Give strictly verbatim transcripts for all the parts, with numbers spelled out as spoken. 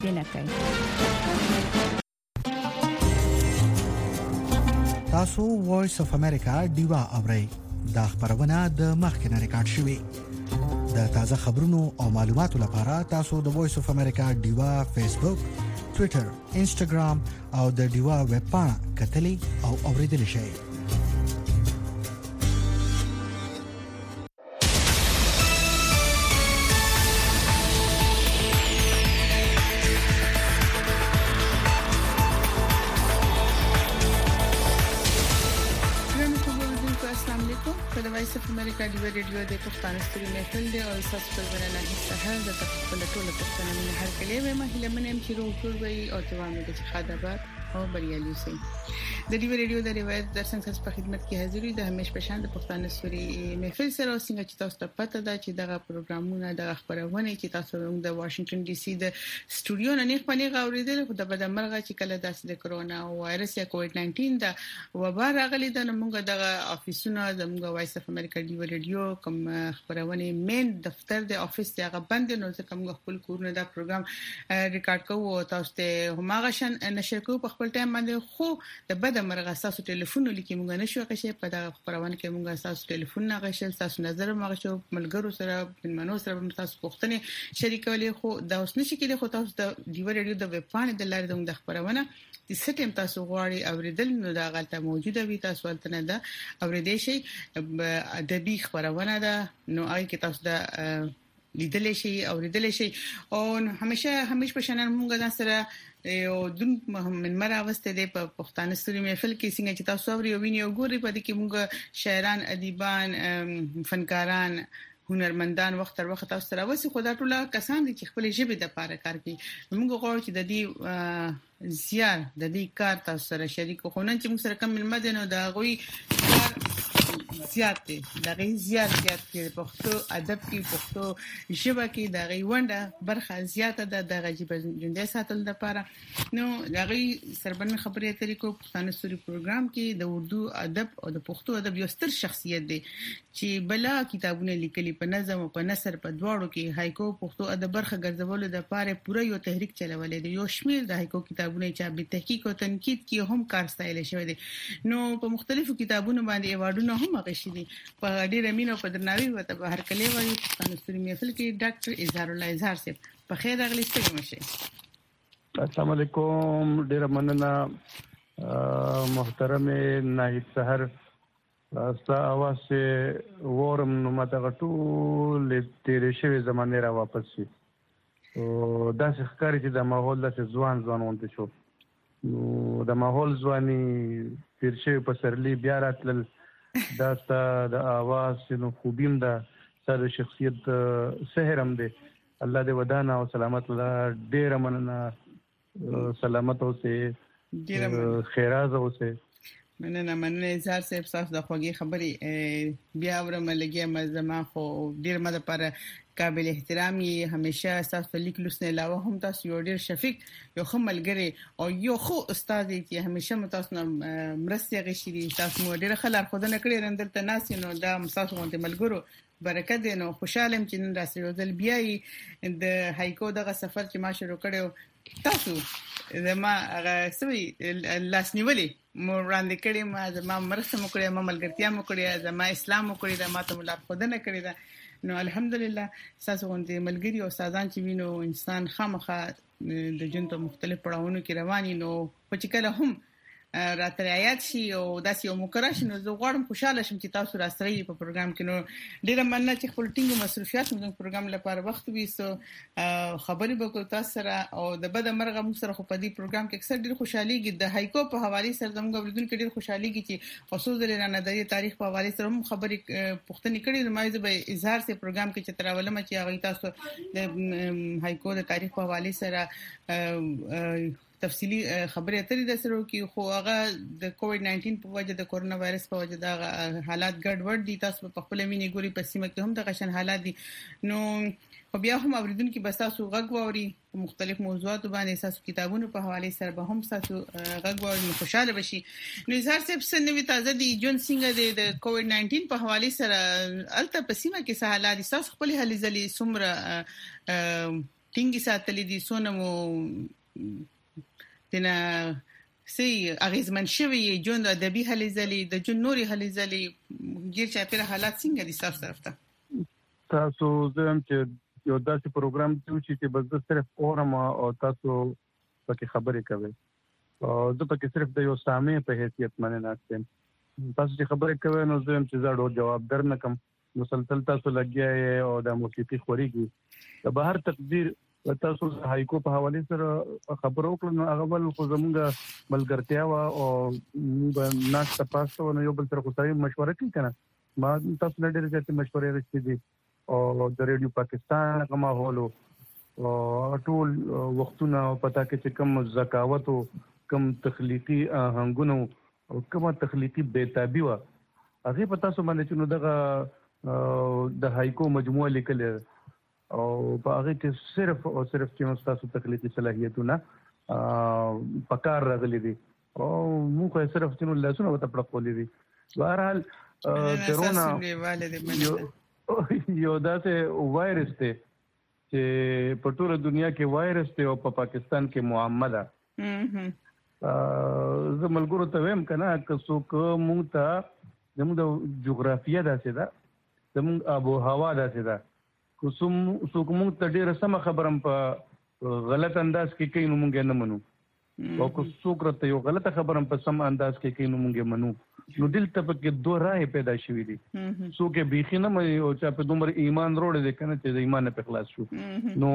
دنه کوي. تاسو وایس اف امریکا دیوا اورئ دا خبرونه د مخکنه ریکارډ شوې. د تازه خبرونو او معلوماتو لپاره تاسو د وایس اف امریکا دیوا فیسبوک، ټوئیټر، انسټاګرام او د دیوا ویب پاڼه کتلی او اوریدل شئ. وایس اف امریکا دی ریډیو د پښتون ستوري محفل دی او تاسو په ورنه نه سهار د خپل ټولو پښتنو نه هر کله به مهله منم چې روټور وي او توامه د خدابات او بریالي سي. د دې ریډیو د روایت در څنګه په خدمت کې حاضر دي. د همیش په شان د پښتون ستوري محفل سره څنګه چې تاسو ته پته ده چې دغه پروګرامونه د خبرونه چې تاسو د واشنگټن ډي سي د سټوډیو نه نه خپلې غوړېدل خو د بده مرغه چې کله داسې د کرونا وایرس یا کووډ ناینټین د وبا راغلي د موږ دغه افیسونه د موږ وایس اف امریکا دی ریډیو کوم خبرونه مین دفتر د افیس هغه بند نو ځکه موږ خپل کورونه دا پروګرام ریکارډ کوو او تاسو ته هماغه شان نشر کوو په خپل ټایم باندې. خو د بده مرغه تاسو ټلیفون لیکي موږ نشو غشي په دغه خبرونه کې موږ تاسو ټلیفون نه غشل تاسو نظر موږ شو ملګرو سره بنمنو سره تاسو پوښتنه شریکولې خو دا اوس نشي کېدای. خو تاسو د دی ریډیو د ویب پاڼې د لارې د خبرونه د سټیم تاسو غواړي اوریدل نو دا غلطه موجوده وي تاسو ولته نه ده اوریدې شي ادبي خبرونه ده نو هغه کې تاسو د لیدل شي اوریدل شي او همیشه همیشه په شان موږ دا سره یو د من مراوسته د پښتون ستوري محفل کې څنګه چې تاسو اوري او ویني او ګوري په دې کې موږ شاعران ادیبان فنکاران هنرمندان وخت تر وخت تاسو سره وسی خدای ټول کسان دي چې خپل ژبه د پاره کار کوي. موږ غواړو چې د دې زیار د دې کار تاسو سره شریک خو نن چې موږ سره کوم ملمدنو دا غوي کار زیات دي دا غي زیات زیات کې پښتو ادب کې پښتو ژبه کې دا غي ونده برخه زیاته ده د غجیب ژوندې ساتل د لپاره. نو دا غي سربن خبرې طریقو پښتون ستوري پروګرام کې د اردو ادب او د پښتو ادب یو ستر شخصیت دی چې بلا کتابونه لیکلي په نظم او په نثر په دواړو کې هایکو پښتو ادب برخه ګرځولو د لپاره پوره یو تحریک چلولې دی. یو شمیر د هایکو کتابونه چې به تحقیق او تنقید کې هم کار ستایل شوی دی. نو په مختلفو کتابونو باندې ایوارډونه هم غشي دي. په ډېر امینو په درناوي وته هر کله وایي پښتون ستوري محفل کې ډاکټر اظهار الله اظهار صاحب په خیر راغلی ستګم شي. السلام علیکم ډېر مننه محترم ناهید سحر ستا اواز ورم نو ماته ټول تیرې شوی زمانه را واپس شي او دا ښکاري چې د ماحول د ځوان ځوان ونته شو نو د ماحول ځواني تیر شوی په سرلی بیا راتل دا ستا د اواز نو خوبیم دا سره شخصیت سحرم دی. الله دې ودانا او سلامت الله ډېر مننه سلامت اوسه خیراز اوسه. مننه مننه اظهار صاحب تاسو د خوږی خبري بیا ورم لګي مزما خو ډیر مده پر قابل احترامي همیشه تاسو لیک لوسنه علاوه هم تاسو یو ډیر شفیق یو خملګری او یو خو استاد دی همیشه متاسو مرسته غشي تاسو مو ډیر خلک خدانه کړی رندل ته ناس نو دا تاسو غونډه ملګرو برکت دی. نو خوشاله يم چې نن راسي یو ځل بیاي د هایکو دغه سفر چې ما شروع کړو تاسو زما هغه سوي لاس نیولې مو وړاندې کړې ما زما مرسته مو کړې ما ملګرتیا مو کړې زما اسلام مو کړې دا ماته ملار خدانه کړې دا. نو الحمدلله تاسو غونډه ملګری او استادان چې وینو انسان خامخا د جنته مختلف پړاوونو کې رواني نو په چکه هم راتر آیات شي او داسې یو مقرره شي نو زه غواړم خوشاله شم چې تاسو راستري په پروګرام کې. نو ډیره مننه چې خپل ټینګ مصروفیات موږ پروګرام لپاره وخت ویسو خبرې وکړو تاسو سره او د بده مرغه موږ سره خو په دې پروګرام کې اکثر ډیر خوشحاليږي د هایکو په حواله سره زموږ ورودونکو ډیر خوشحاليږي چې خصوصا د نړۍ تاریخ په حواله سره هم خبرې پوښتنې کړې نو مې به اظهار سي پروګرام کې چې تراولم چې هغه تاسو د هایکو د تاریخ په حواله سره تفصیلی خبرې اترې د سره کې خو هغه د کووډ ناینټین په وجه د کورونا وایرس په وجه دا حالات ګډوډ دي. تاسو په خپل مینې ګوري په سیمه کې هم د غشن حالات دي. نو خو بیا هم اوریدونکو بس تاسو غږ ووري مختلف موضوعات باندې تاسو کتابونو په حواله سره به هم تاسو غږ ووري خوشاله بشي. نو زار صاحب سنوي تازه دي جون څنګه د کووډ ناینټین په حواله سره الته په سیمه کې سه حالات تاسو خپل هلي ځلې سمره ټینګي ساتلې دي سونه مو تنا سي اغیزمن شوی جون د ادبي هلې ځلې د جون نوري هلې ځلې ګیر چا پر حالات څنګه دي تاسو طرف ته تاسو زم چې یو داسې پروګرام چې بس صرف اورم او تاسو پکې خبرې کوي او زه پکې صرف د یو سامع په حیثیت باندې ناشته تاسو چې خبرې کوي نو زه هم چې زړه جواب درنکم مسلسل تاسو لګیا او د موسیقي خوريږي د بهر تقدیر تاسو هایکو په حواله سره خبرو کړو هغه بل خو زمونږ ملګرتیا او موږ ناس تاسو نو یو بل سره خو سړي مشوره کوي کنه ما تاسو نه ډېر ځکه مشورې رسېدي دي او د ریډیو پاکستان کومه هولو او ټول وختونه پتا کې چې کوم زکاوت او کوم تخلیقي هنګونو او کومه تخلیقي بیتابي و هغه پتا سو باندې چې نو دغه د هایکو مجموعه لیکل او په هغه کې صرف او صرف چې تاسو تخلیقي صلاحیتونه پکار راغلي دي او موږ صرف چې نو لاسونه وته پړقولې دي بهرحال کرونا یو داسې وایرس دی چې په ټوله دنیا کې وایرس دی او په پاکستان کې معمه ده زه ملګرو ته ویم کنه که څوک مونږ ته زموږ د جغرافیه داسې ده زموږ آب و هوا داسې ده که څوک مونږ ته ډېره سمه خبره په غلط انداز کې کوي نو مونږ نه منو او که څوک راته یو غلطه خبره په سم انداز کې کوي نو مونږ منو نو دلته پکې دوه راهي پیدا شوې دي څوک بيخي نه مې او چې په دومره ایمان وروړي دي کنه چې ایمان په خلاص شو نو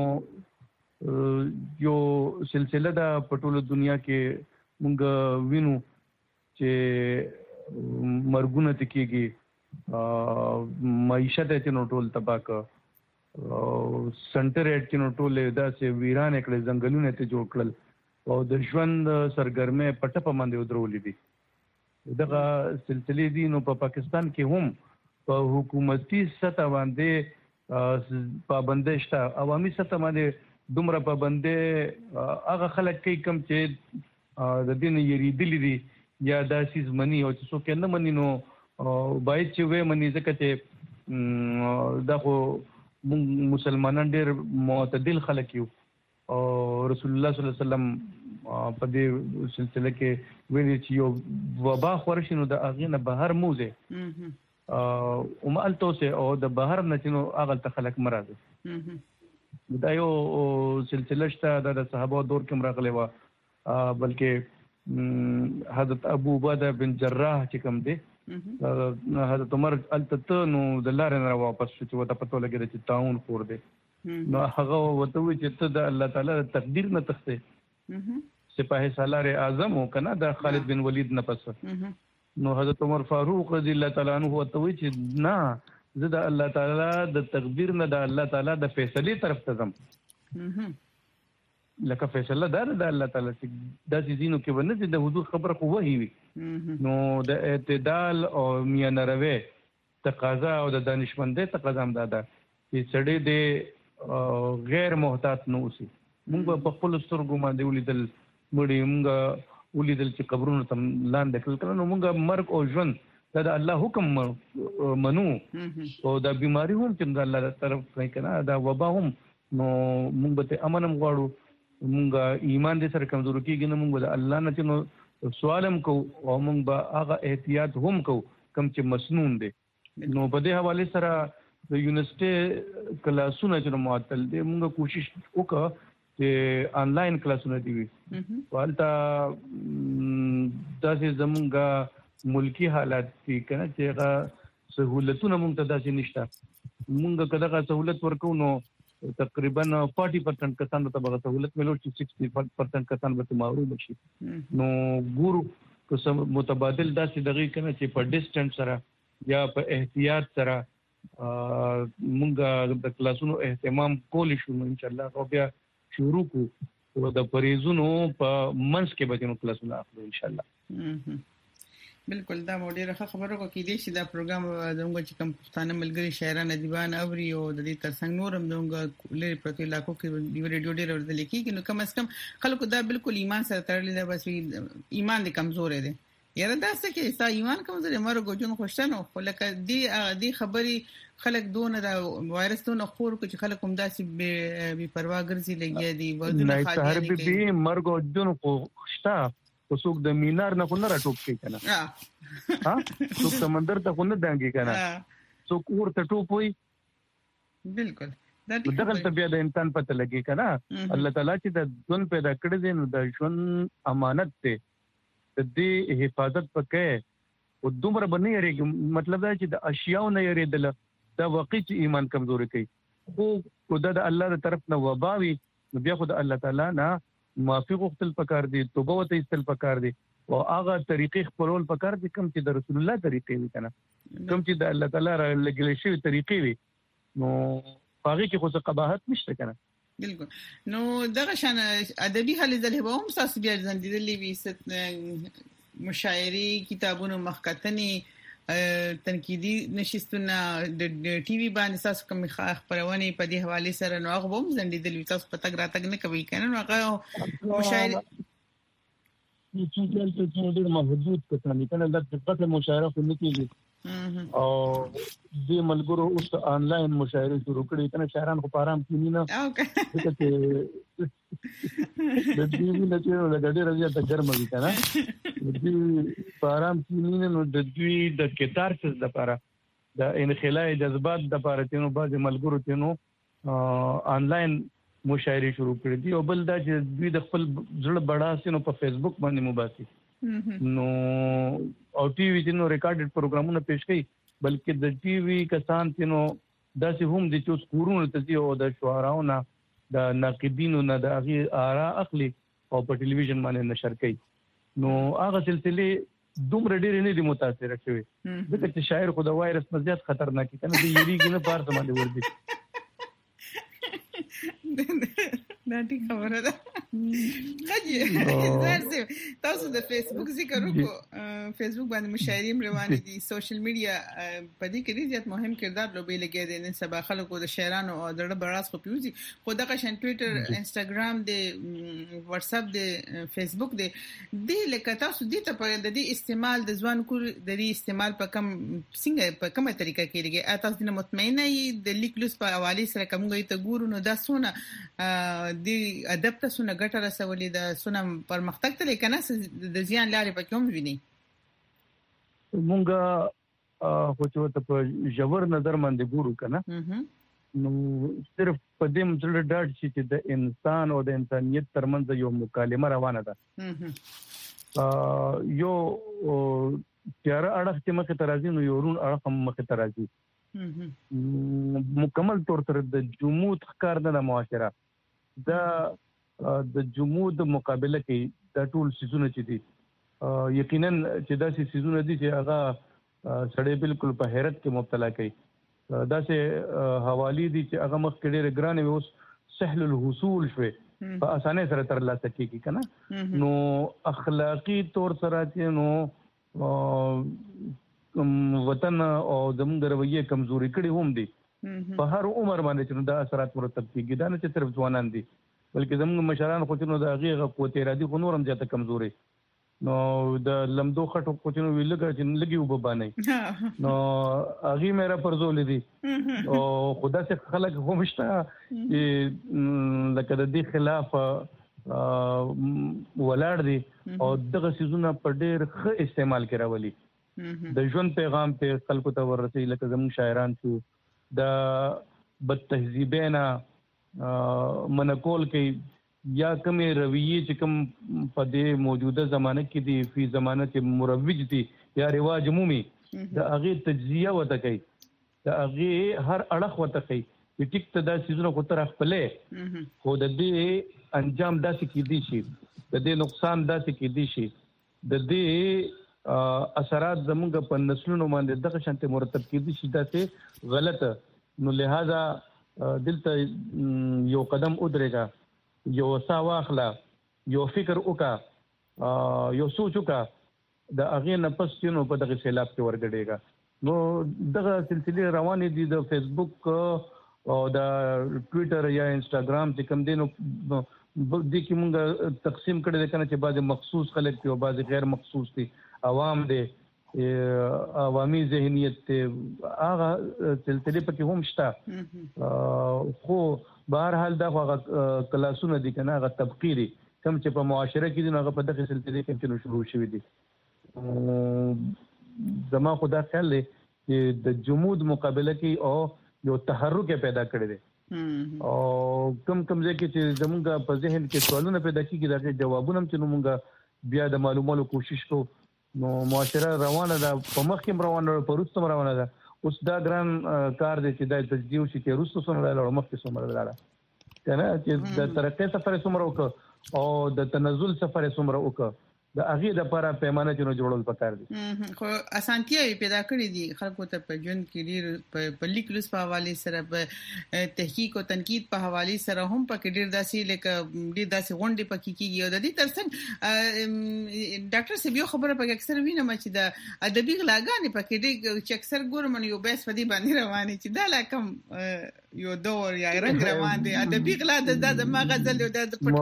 یو سلسله دا په ټوله دنیا کې مونږ وینو چې مرګونه تکيږي معیشت چې نو ټول تباک او سنټر اټ چې نو ټول داسې ویران کړي ځنګلونه ته جوړ کړل او د ژوند سرګرمه پټه په باندې ودرولې دي دغه سلسله دي نو په پاکستان کې هم په حکومتي سطح باندې پابندۍ شته عوامي سطح باندې دومره پابندۍ هغه خلک کوي کوم چې د دین یریدلې دي یا داسې منی او چې څوک نه منی نو باید چې وې منی ځکه چې دا خو مسلمانان ډېر معتدل خلک یو او رسول الله صلی الله علیه وسلم په دې سلسله کې ویلي چې یو وبا خورشي نو د اغه نه بهر موزه او مالتوسه او د بهر نه چې نو اغه ته خلک مراد دا یو سلسله شته د صحابه دور کې مرغله و بلکې حضرت ابو عبیده بن جراح چې کوم دی حضرت عمر الته نو د لارې نه واپس شو چې وته پتو لګی چې تاون خور دی نو هغه وته چې ته د الله تعالی تقدیر نه تخته سپاه سالار اعظم او کنه د خالد بن ولید نه پس نو حضرت عمر فاروق رضی الله تعالی عنہ وته چې نه زه د الله تعالی د تقدیر نه د الله تعالی د فیصله طرف ته ځم لکه فیصله دار د الله تعالی چې د دینو کې ونه چې د حضور خبره خو وਹੀ وي نو د اعتدال او میانه روي تقاضا او د دانشمندۍ تقاضا هم ده چې سړی د غیر محتاط نه اوسي موږ په خپل سترګو باندې ولیدل مړي موږ ولیدل چې قبرونو ته لاندې کړل نو موږ مرګ او ژوند دا د الله حکم منو او دا بیماری هم چې د الله طرف نه کنه دا وبا هم نو موږ به امنم غواړو مونږه ایمان دې سره کمزور کیږي نو مونږ د الله نه چې نو سوالم کو او مونږ به هغه احتیاط هم کو کم چې مسنون دي نو په دې حواله سره د یونیورسيټي کلاسونه چې معطل دي مونږ کوشش وکړه چې آنلاین کلاسونه دي وي والته داسې زمونږه ملکی حالات دي کنه چې هغه سہولتونه مونږ ته داسې نشته مونږ کله سہولت ورکو نو تقریبا چالیس پرسنٹ کسان ته به سہولت ملو چې شصت پرسنٹ کسان به محروم شي نو ګورو که متبادل داسې دغه کنه چې په ډیسټنس سره یا په احتیاط سره مونږ د کلاسونو اهتمام کول شو ان شاء الله او بیا شروع کو د پریزونو په منځ کې به نو کلاسونه اخلو ان شاء الله بالکل دا مو ډیره خبره کوي چې چې دا پروګرام زموږ چې کوم پښتانه ملګری شاعران ادیبان اوري او د دې ترڅنګ نورم زموږ لری پرته علاقو کې دی ریډیو ډیر ورته لیکي نو کم از کم خلکو دا بالکل ایمان سره تړلې ده بس ایمان دې کمزور دی یاره دا څه کې ستا ایمان کوم زه مرګ جون خوشتنه خو لکه دی دی خبري خلک دونه دا وایرس دونه خور کو چې خلک هم داسې بي پروا ګرځي لګي دي ودونه خاطر نه هر به مرګ جون خوشتا وسوک د مینار نه کو نه راټوب کی کنه ها څوک سمندر ته کو نه دانګي کنه څوک ورته ټوپ وي بالکل دغه طبيعت د انسان پته لګي کنه الله تعالی چې د ژوند پیدا کړی دی نو د ژوند امانت ته د دې حفاظت پکې او دومره باندې یریږي مطلب دا چې د اشیاء نه یریدل دا واقعي ایمان کمزوري کوي خو خدای د الله تر طرف نه وباوي بیا خدای الله تعالی نه معافي غوښتل پکار دي توبه وته استل پکار دي او هغه طریقې خپلول پکار دي کوم چې د رسول الله طریقې وي کنه کوم چې د الله تعالی را لګل شوی طریقې وي نو هغه کې خو څه قباحت نشته کنه بالکل نو دغه شان ادبي حل ځله به هم تاسو بیا ځندېدلې وي ست مشاعري کتابونو مخکتنی تنقیدی نشستونه د ټي وي باندې تاسو کوم خبرونه په دې حواله سره نو هغه هم ځندېدلې تاسو پتہ راتګ نه کوي کنه نو هغه مشاعري چې دلته چې ډېر محدود کتنی کنه د دغه مشاعره خو نه کیږي او دې ملګرو اوس آنلاین مشاعره شروع کړې کنه شاعران خو پارام کینی نه اوکې چې د دې نه چې د ډېر راځي ته ګرم وي کنه دې پارام کینی نه نو د دې د کتارسس لپاره د انخلاء جذبات لپاره چې نو بعض ملګرو ته نو آنلاین مشاعره شروع کړې دي او بل دا چې دوی د خپل ځړ بڑاسینو په فیسبوک باندې مباسي نو او ټي وي چې نو ریکارډډ پروګرامونه پېښ کړي بلکې د ټي وي کسان چې نو داسې هم د چوس کورونو ته او د شعراو نه د ناقدینو نه د هغه آرا اخلي او په ټلویزیون باندې نشر کوي نو هغه سلسله دومره ډېر نه دي متاثر شوی ځکه چې شاعر خو د وایرس نه زیات خطرناک کنه دی یریږي نه پار سم باندې ور دي دا دې خبره ده خاجي تاسو د فیسبوک ذکر وکړو فیسبوک باندې مشاعري روانه دي سوشل میډیا په دې کې ډېر زیات مهم کردار لوبي لګي دي نن سبا خلکو د شاعرانو او د براس خو پیوزي خو دغه شان ټوئیټر انستګرام دی واتس اپ دی فیسبوک دی د لکه تاسو دې ته په دې استعمال د ځوان کور د دې استعمال په کم څنګه په کومه طریقه کې لګي تاسو د مطمئنه یې د لیک لوس په حواله سره کومه ته ګورو نو دا سونه د ادب ته سونه ګټه رسولې د سونه پرمختګ ته لیکنه د زیان لارې په کوم ویني مونږه خو چې په ژور نظر باندې ګورو کنه نو صرف په دې مطلب ډاټ چې د انسان او د انسانيت ترمنځ یو مکالمه روانه ده یو تیار اړه چې مخه ترازی نو یو رون اړه هم مخه ترازی مکمل طور سره د جمود ښکار نه د معاشره دا د جمود مقابله کې د ټول سيزونه چې دي یقینا چې دا سيزونه دي چې هغه سړی بالکل په حیرت کې مبتلا کوي دا سه حوالی دي چې هغه مخ کې ډېر ګران وي اوس سهل الحصول شوي په اسانه سره تر لاسه کیږي کنه نو اخلاقی طور سره چې نو وطن او زموږ رویه کمزوري کړي هم دي په هر عمر باندې چې دا اثرات مرتب کیږي دا نه چې صرف ځوانان دي بلکې زموږ مشران خو چې نو د هغه قوت ارادي خو نورم زیاته کمزوري نو د لمدو خټو خو چې نو ویلګه چې لګي وببانه نو هغه مېرا پرزول دي او خدا څخه خلک همشته چې لکه د دې خلاف ولاړ دي او دغه سيزونه په ډېر ښه استعمال کوي راولي د ژوند پیغام په خلکو ته ورسي لکه زموږ شاعران شو د بد تهذیبینا منکول کې یا کومه رویه چې کوم په دې موجوده زمانه کې دي په زمانه کې مروج دي یا رواج عمومي د هغه تجزیه وته کوي د هغه هر اړخ وته کوي چې ټیک ته دا سيزونه خو تر خپلې خو د دې انجام داسې کې دي شي د دې نقصان داسې کې دي شي د دې اثرات زموږ په نسلونو باندې دغه شانته مرتب کیدي شي داسې غلط نو لہذا دلته یو قدم ودرېګا یو ساواخلا یو فکر وکا یو سوچ وکا د اغه نه پس نو په دغه سیلاب کې ورګډېګا نو دغه سلسله روانې دي د فیسبوک او د ټوئیټر یا انستګرام چې کوم دینو د کې موږ تقسیم کړی دی کنه چې بعض مخصوص خلک دي او بعض غیر مخصوص دي عوام دي عوامي ذهنیت هغه سلسله پکې هم شته خو بهر حال دا هغه کلاسونه دي کنه هغه تبقیری کوم چې په معاشره کې دي هغه په دغه سلسله کې چې شروع شوی دي زما خدا خیال دی چې د جمود مقابله کې او یو تحرک پیدا کړی دی او کم کم ځکه چې زمونږ په ذهن کې سوالونه پیدا کیږي دا جوابونه هم چې موږ بیا د معلوماتو کوشش کوو نو معاشره روانه ده په مخ کې روانه ده په وروسته روانه ده اوس دا ګران کار دی چې د تجزیه شي چې وروسته څومره لاړ مخ کې څومره لاړ کنه چې د ترقې سفر څومره وکړ او د تنزل سفر څومره وکړ د هغه د لپاره پیمانه چې نو جوړول پکار دي خو اسانتیا پیدا کړې دي خلکو ته په ژوند کې ډیر په لیکلوس په حواله سره په تحقیق او تنقید په حواله سره هم په ډیر داسې لکه ډیر داسې غونډې پکې کیږي او د دې ترڅنګ ډاکټر سیبیو خبره په اکثر وینم چې د ادبي غلاګانې پکې ډیر چې اکثر ګورم یو بیس په دې باندې روانه چې دا لکه یو دور یا رنگ روان دي ادبي غلا د ما غزل یو د پټ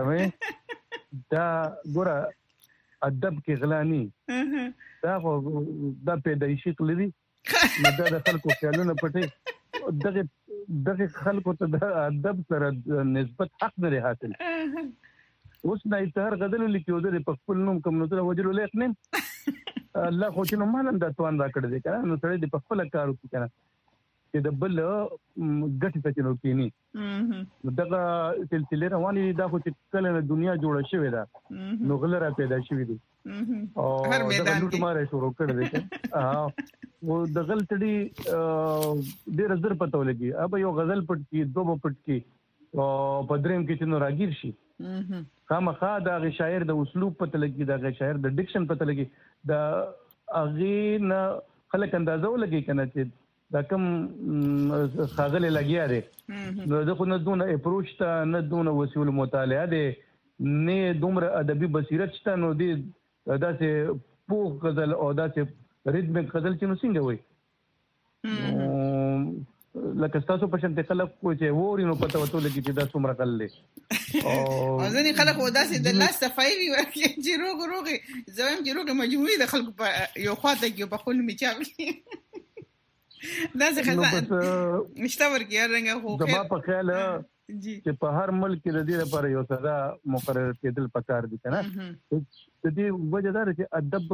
کړه دا ګوره ادب کې غلانی دا دا پیدایشي کړی نو دا د خلکو خیالونه پټي دغه دغه خلکو ته د ادب سره نسبت حق لري حاصل اوس نه تر غزل لیکو د په خپل نوم کوم نو ته وجلو لیک نه الله خو چې نو مانم دا توان را کړی دی کنه نو سره د په خپل کار وکړي کنه چې د بل ګټه ته نو کینی دغه سلسله روانه دا خو چې کله دنیا جوړه شوې ده نو غلره پیدا شوې دي او هر میدان کې لوټماره شروع کړل دي ها و د غل تړي ډېر زر پته ولګي اب یو غزل پټ کی دوه پټ کی او پدریم کې چې نو راګیر شي خامخا دا غ شاعر د اسلوب پته لګي دا غ شاعر د ډیکشن پته لګي دا اغه نه خلک اندازو لګي کنه چې دا کوم خاغله لګیا دي نو دغه نه دونه اپروچ ته نه دونه وسیله مطالعه دي نه دومره ادبي بصیرت شته نو دي داسې پوخ غزل او داسې ریتمک غزل چې نو څنګه وي لکه تاسو په شان ته خلک کوی چې ووري نو پته وته لګي چې دا څومره کل دي او ځنې خلک وداسې د لاس صفای وي ورکه چې روغ روغ زویم چې روغ مجموعي د خلکو په یو خواته کې په خپل میچاوي دا څه خزان مشته ورکی رنګ خو خیر زما په خیال چې په هر ملک کې د دې لپاره یو سزا مقرر کېدل پکار دي کنه د دې وجه دا چې ادب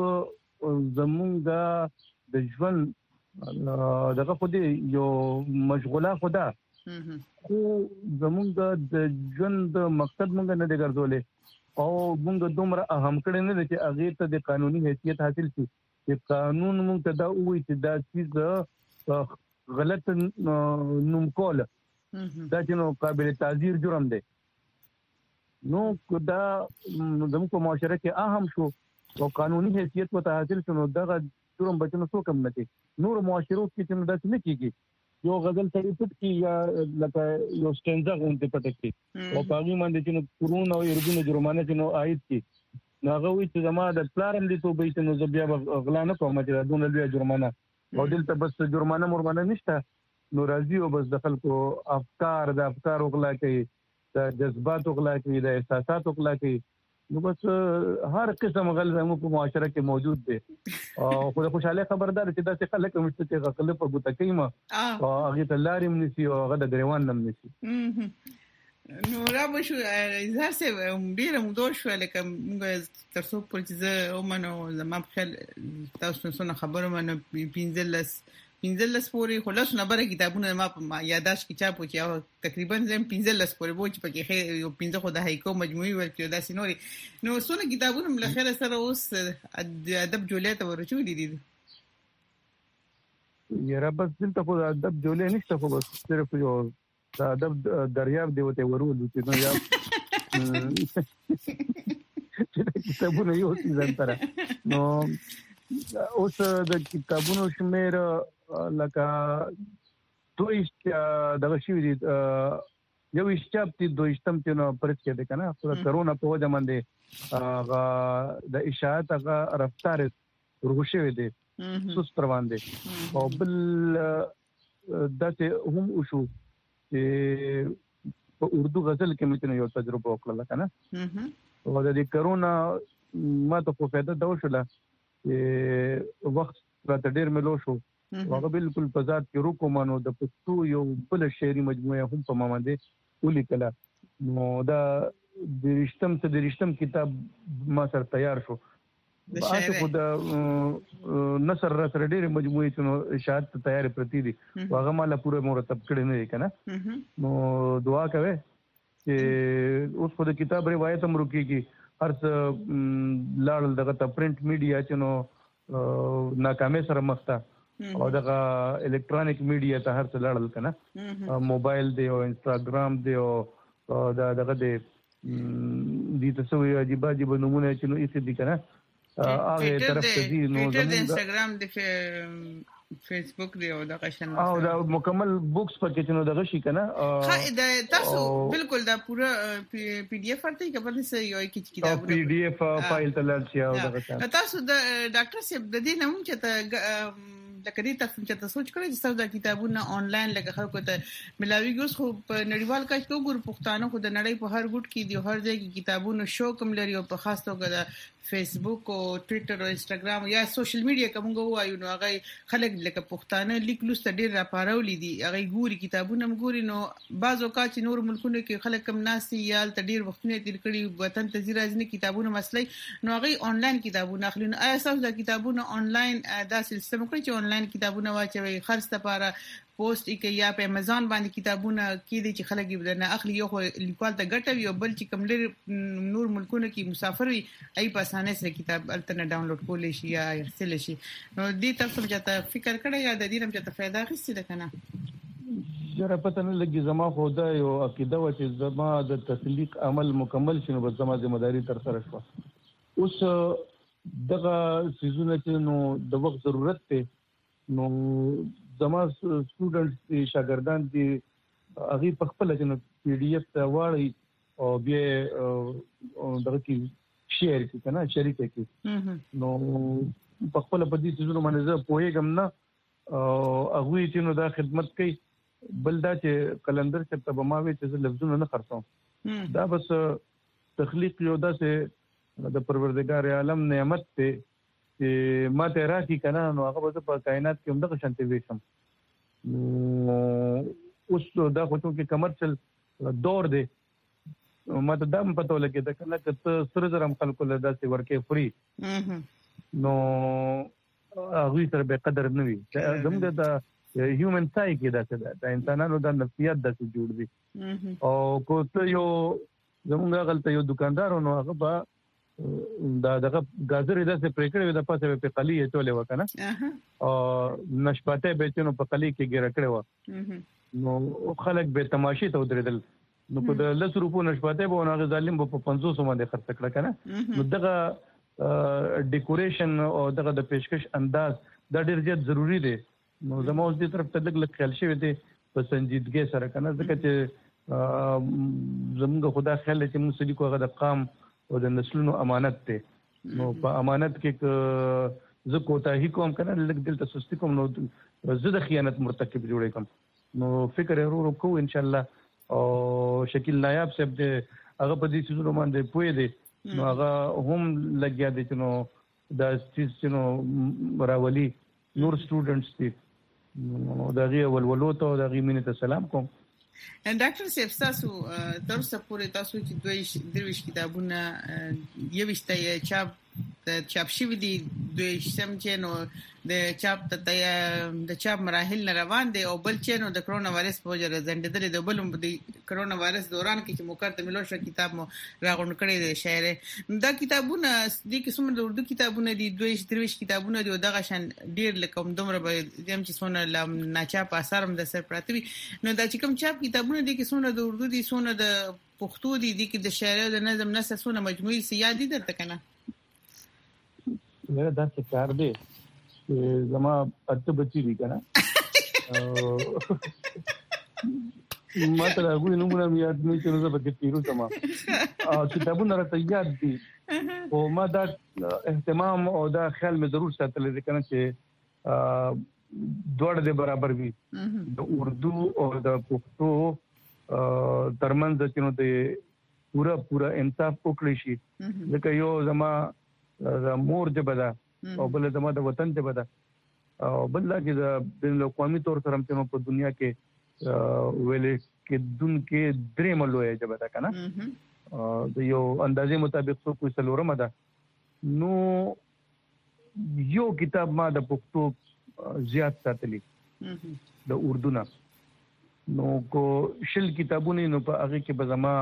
زمونږ د ژوند دغه خو دې یو مشغوله خدا خو زمونږ د ژوند مقصد مونږ نه دی ګرځولې او مونږ دومره اهم کړی نه چې هغه ته د قانوني حیثیت حاصل شي چې قانون مونږ ته دا وایي چې دا چیز غلط نوم کول دا چې نو قابل تعذير جرم دی نو دا زموږ معاشره کې اهم شو او قانوني حیثیت وته حاصل شنو دغه جرم بچنه څو کم نه دي نور معاشرو کې چې دا څه نه کیږي یو غزل تړي پټ کی یا لکه یو سټنزا غونډه پټ کی او پاګی باندې چې نو قرون او ارګونو جرمانه چې نو عاید کی ناغه وي چې زما د پلارم دي ته به چې نو زبیا غلا نه کوم چې دونه لوی جرمانه او دلته بس جرمانه مرمانه نشته نو راځي او بس د خلکو افکار د افکار غلا کوي د جذبات غلا کوي د احساسات غلا کوي نو بس هر قسم غل زموږ په معاشره کې موجود دي او خو د خوشاله خبردار چې دا څه خلک هم چې غل په بوته کوي ما او هغه ته لاریم نسی او هغه د غریوان نم نسی نو را بشو اظهار سه ډیر موږ شو لکه موږ تاسو په چې او منو زما په خل تاسو څنګه خبره منو پینځلس پینځلس پورې خلاص نه بره کتابونه ما په یاداش کې چاپ وکړ تقریبا زم پینځلس پورې وو چې پکې خې یو پینځه خو د هایکو مجموعي ورکړو دا سينوري نو څونه کتابونه مل خیر سره اوس ادب جوړه ته ورچو دي دي یاره بس دلته خو ادب جوړه نشته خو بس صرف یو دا ادب دریاب دی وته ورول چې نو یا چې کتابونه یو څه ځانتره نو اوس د کتابونو شمیر لکه دویشت دغه شی دي یو اشتاب دي دویشتم چې نو پرځ کې ده کنه خو کرونا په وجه باندې د اشاعت هغه رفتار ورغوشوي دي سست روان دي او بل دته هم وشو چې په اردو غزل کې مې یو تجربه وکړه کنه او د کرونا ما ته په فائدہ دا وشوله چې وخت راته ډېر ملو شو هغه بالکل په ذات کې روکو مانو د پښتو یو بل شعري مجموعه هم په ما باندې ولیکله نو دا د رښتم ته د رښتم کتاب ما سره تیار شو باشه خو د نصر را سره ډېر مجموعه چونو اشاعت تیار پرتی دي هغه مالا پوره مرتب کړی نه کنه نو دعا کوي چې اوس خو د کتاب روایت هم رکیږي هر څه لاړ دغه ته پرنٹ میډیا چونو ناکامه سره مخ ته او دغه الکترونیک میډیا ته هر څه لاړل کنه موبایل دی او انستاګرام دی او دا دغه دی دي تاسو یې عجیب عجیب نمونه چې نو یې دي کنه هغه طرف ته دي نو د انستاګرام د فیسبوک دی او دغه شنه او دا مکمل بوکس پکې چې نو دغه شي کنه ها دا تاسو بالکل دا پورا پی ډی اف ورته کې په څه یو کې کتاب پی ډی اف فایل تلل شي او دغه تاسو د ډاکټر صاحب د دې نوم چې ته لکه دې تاسو چې تاسو سوچ کړئ چې تاسو د کتابونو آنلاین لکه خلکو ته ملاوي ګوس خو په نړیوال کچ کې ګور پښتانه خو د نړۍ په هر ګوټ کې دی هر ځای کې کتابونو شو کوم لري او په خاص توګه د فیسبوک او ټوئیټر او انستاګرام یا سوشل میډیا کوم غوایو نو هغه خلک لکه پښتانه لیک لوست ډیر را پارولې دي هغه ګوري کتابونه ګوري نو بعض اوقات نور ملکونو کې خلک کم ناسي یا تل ډیر وختونه تیر کړي وطن ته زیرازنه کتابونه مسلې نو هغه آنلاین کتابونه اخلي نو آیا تاسو د کتابونو آنلاین دا سیستم کوي چې آنلاین کتابونه واچوي خرڅ لپاره پوسټ کې یا په امازون باندې کتابونه کې دي چې خلک یې نه اخلي یو لیکوال ته ګټوي او بل چې کوم لري نور ملکونو کې مسافر وي ای په اسانه سره کتاب الټرنیټ ډاونلوډ کولای شي یا اخیستل شي نو دې تاسو چې فکر کړی یا د دې هم چې فائدہ اخیستل ده کنه جره پته نه لګي زما خو دا یو عقیده و چې زما د تخلیق عمل مکمل شنو بس زما ذمہداري تر سره شو اوس دغه سيزونه چې نو د وخت ضرورت ته نو زما سټوډنټس دي شاګردان دي هغه په خپل جن پی ډی اف ته واړی او بیا دغه کې شیر کی کنه شریک کی نو په خپل په دې څه باندې زه پوهیږم نه هغه چې نو دا خدمت کوي بل دا چې کلندر چې ته ما وی چې لفظونه نه خرڅم دا بس تخلیق یو دا چې د پروردگار عالم نعمت ته چې ما ته راځي کنه نو هغه په کائنات کې هم دغه شانتي وشم اوس دا خو ته کې کمرشل دور دی ما ته دا پته ولګي دا کنه چې سره زرم خلکو له داسې ورکه فری نو هغه سره به قدر نه وي زموږ د هیومن سایکی دا څه دا انسانانو د نفسیات د څه جوړ دي او کو ته یو زموږ غلطه یو دکاندار نو هغه با دا دغه غازرې د څه پریکړې د پاسه په قلی ټوله وکنه او نشپاته بیچنو په قلی کې ګر کړو نو خلک به تماشې ته ودرېدل نو په لس روپو نشپاته به هغه ظالم په پنځوس باندې خرڅ کړ کنه نو دغه ډیکوریشن او دغه د پیشکش انداز دا ډیر زیات ضروری دی نو زموږ اوس دې طرف ته لږ خیال شوی دی په سنجیدګۍ سره کنه ځکه چې زموږ خدا خیال چې موږ سړي کوغه د قام او د نسلونو امانت ته نو په امانت کې زه کوتاهی کوم کنه لږ دلته سستی کوم نو زه د خیانت مرتکب جوړې کوم نو فکر ورو کو ان شاء الله او شکیل نایاب صاحب دې هغه په دې څه باندې پوي دي نو هغه هم لګیا دي چې نو دا چې نو راولي نور سټوډنټس دي نو دا غي ولولو ته دا غي مینه ته سلام کوم ډاکټر صاحب تاسو تر څو پورې تاسو چې دوی درویش کتابونه یو وشته چاپ چاپ شوی دي دوی سم چې نو د چاپ ته د چاپ مراحل روان دي او بل چې نو د کرونا وایرس په وجه زنددل د بل د کرونا وایرس دوران کې چې مقرته ملو شو کتاب مو راغون کړی دی شاعر دا کتابونه د قسم د اردو کتابونه دي دوی درویش کتابونه دي دغه شان ډیر لکه دومره به دیم چې سونه نه چاپ اثر هم د سر پراتوي نو دا چې کوم چاپ کتابونه دي کې سونه د اردو دي سونه د پښتو دي د کې د شاعر او د نظم نسه سونه مجموعي سیادي درته کنه مې دا څه کار دی زما اته بچی دي کنه ما ته راغلی نو مونږ یاد نه چې نو به تیرو سما او کتابونه راته یاد دي او ما دا اهتمام او دا خیال مې ضرور ساتل دي کنه چې دوړ دې برابر وي د اردو او د پښتو ترمنځ چې نو د پورا پورا انصاف وکړي شي ځکه یو زما د مور جبه ده او بل زما د وطن ژبه ده او بل دا چې د بین الاقوامي تور سره هم په دنیا کې ویلې کې دن کې درې ملوې ژبه ده کنه د یو اندازې مطابق څو کوئی څلورمه ده نو یو کتاب ما د پښتو زیات ساتلی د اردو نه نو کو شل کتابونه نو په هغه کې به زما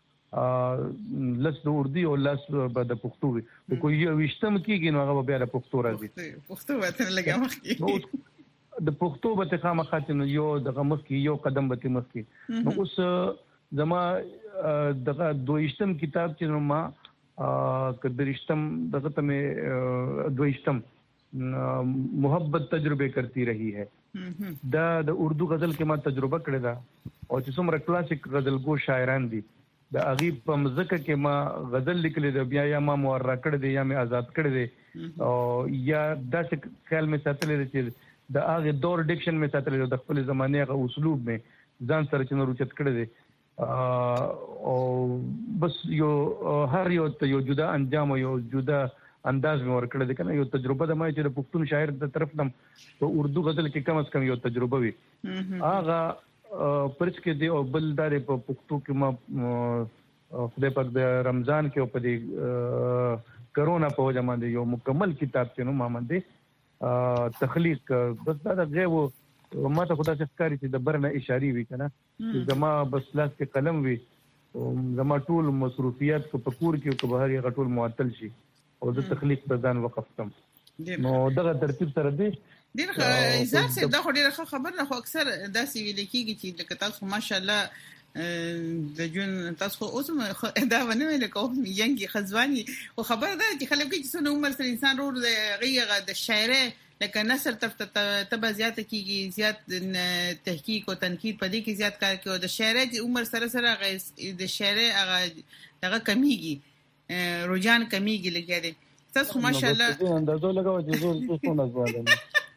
لس د اردو او لس به د پښتو وي کو یو وشتم کېږي نو هغه بیا د پښتو راځي پښتو وته لګا مخکې د پښتو به خامخا چې یو دغه مخکې یو قدم به مخکې نو اوس زما دغه دویشتم کتاب چې نو ما کدرشتم دغه ته دویشتم محبت تجربه کرتی رہی ہے دا د اردو غزل کې ما تجربه کړې ده او چې څومره کلاسیک غزل گو شاعران دي د اغي په مزکه کې ما غزل لیکلې ده بیا یا ما مورا کړې ده یا ما آزاد کړې ده او یا داسې خیال مې ساتلې ده چې د هغه دور ډیکشن مې ساتلې ده د خپل زمانه غو اسلوب مې ځان سره چې نو رچت کړې ده او بس یو هر یو ته یو جدا انجام یو جدا انداز مې ورکړل دي کنه یو تجربه د ما چې د پښتون شاعر د طرف نم په اردو غزل کې کم از کم یو تجربه وي هغه پرڅ کې دی او بلدار په پښتو کې ما خدای پاک د رمضان کې په دې کرونا په وجه باندې یو مکمل کتاب چې نو ما باندې تخلیق بس دا غیب ما ته خدای ښکاری چې د برنه اشاری وی کنه زما بس لاس کې قلم وی زما ټول مصروفیات په پکور کې او په هر یو ټول معطل شي او د تخلیق په ځان وقف کم نو دغه ترتیب سره دی ډیر ځکه چې دا خو ډیره خبر نه خو اکثر داسې ویل کیږي چې د تاسو ماشاءالله د جون تاسو اوس دا ونه ویل کوم ینګي خزواني او خبر ده چې خلک چې څونه عمر سره انسان ورو غیغه د شاعره لکه نثر تف تبه زیات کیږي زیات تحقیق او تنقید په دې کې زیات کار کوي د شاعره د عمر سره سره د شاعره هغه هغه کمیږي رجحان کمیږي لګیږي تاسو ماشاءالله اندازو لګاو چې زه څه نه زوالم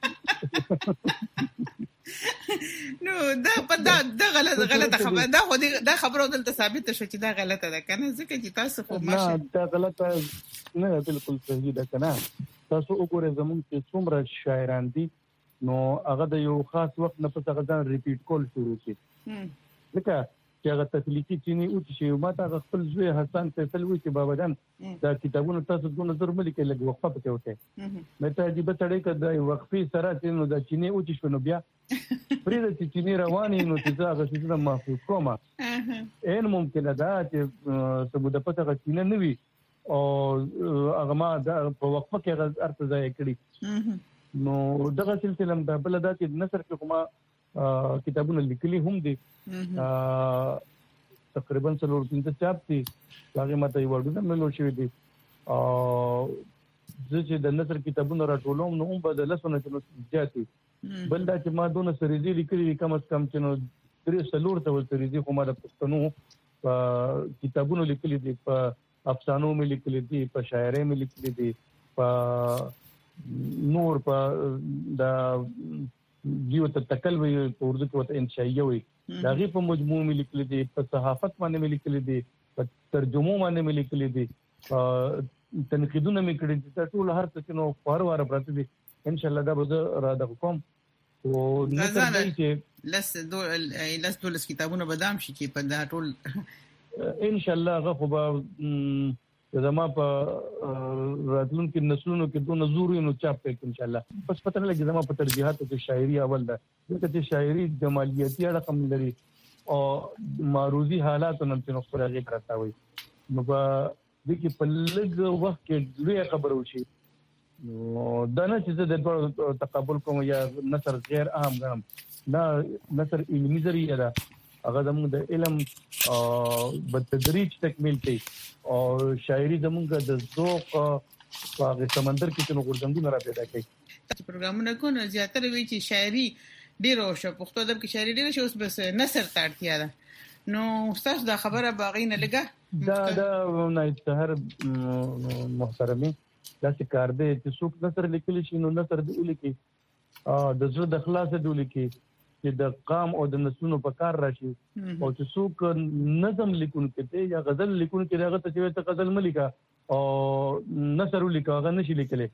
نو دا په دا د غلط غلطه خبره دا خو دا خبره دلته ثابت شو چې دا غلطه ده کنه ځکه چې تاسو خو ماشه نه دا غلطه نه بالکل صحیح ده کنه تاسو وګورئ زموږ چې څومره شاعران دي نو هغه د یو خاص وخت نه پس هغه ځان ریپیټ کول شروع شي لکه چې هغه تخلیقي چینی او چې ما ته خپل زوی حسن فیصل وی چې بابا جان دا کتابونه تاسو د نظر ملي کې لګ وقفه پکې وته مې ته دې بتړې کده وقفي سره چې نو دا چینی او چې شنو بیا پرې د چینی رواني نو چې هغه څه محفوظ کومه ان ممکن ده چې سبو د پته چینه نه وي او هغه ما په وقفه کې ارته ځای کړی نو دغه سلسله هم د بل د نثر کې کومه کتابونه لیکلي هم دي تقریبا څلور پنځه چاپ دي هغه ماته یو ورډ ملو شوی دي او چې د نثر کتابونه راټولوم نو هم بدل سونه چې زیاتي بل دا چې ما دونه سریزي لیکلي کم از کم چې نو درې څلور ته سریزي کومه د پښتنو کتابونه لیکلي دي په افسانو مې لیکلي دي په شاعرۍ مې لیکلي دي په نور په دا دیو ته تکل وی په اردو کې وته انشائیه وي دا غي په مجموع مې لیکلي دي په صحافت باندې مې لیکلي دي په ترجمو باندې مې لیکلي دي تنقیدونه مې کړي دي ټول هر څه نو فار واره پراته دي ان شاء الله دا به را د کوم او نظر دی چې لس دول لس دول کتابونه بدام شي چې په دا ټول ان شاء الله غو به زما په راتلونکو نسلونو کې دوه نزوري نو چاپ کې ان شاء الله بس پته نه لګي زما په ترجیحاتو کې شاعري اول ده ځکه چې شاعري جمالیاتي رقم لري او معروضي حالات نن څنګه خبرې کراته وي نو په دې کې په لږ وخت کې لوی خبر وشي نو دا نه چې د تقابل کوم یا نثر غیر اهم غنم دا نثر علمي ذریعہ ده هغه زموږ د علم او بتدریج تکمیل کوي او شاعري زموږ د ذوق په سمندر کې څنګه ورځندونه را پیدا کوي چې پروګرامونه کوو زیاتره وی چې شاعري ډیره شو پښتو ادب کې شاعري ډیره شو اوس بس نثر ته اړتیا ده نو استاد دا خبره باغینه لګه دا دا نه سحر محترمي دا چې کار دی چې څوک نثر لیکلی شي نو نثر دی ولیکي د زړه د خلاص دی ولیکي چې د قام او د نسلونو په کار راشي او چې څوک نظم لیکونکي ته یا غزل لیکونکي هغه ته چې ته غزل ملیکا او نثر لیکا هغه نشي لیکلی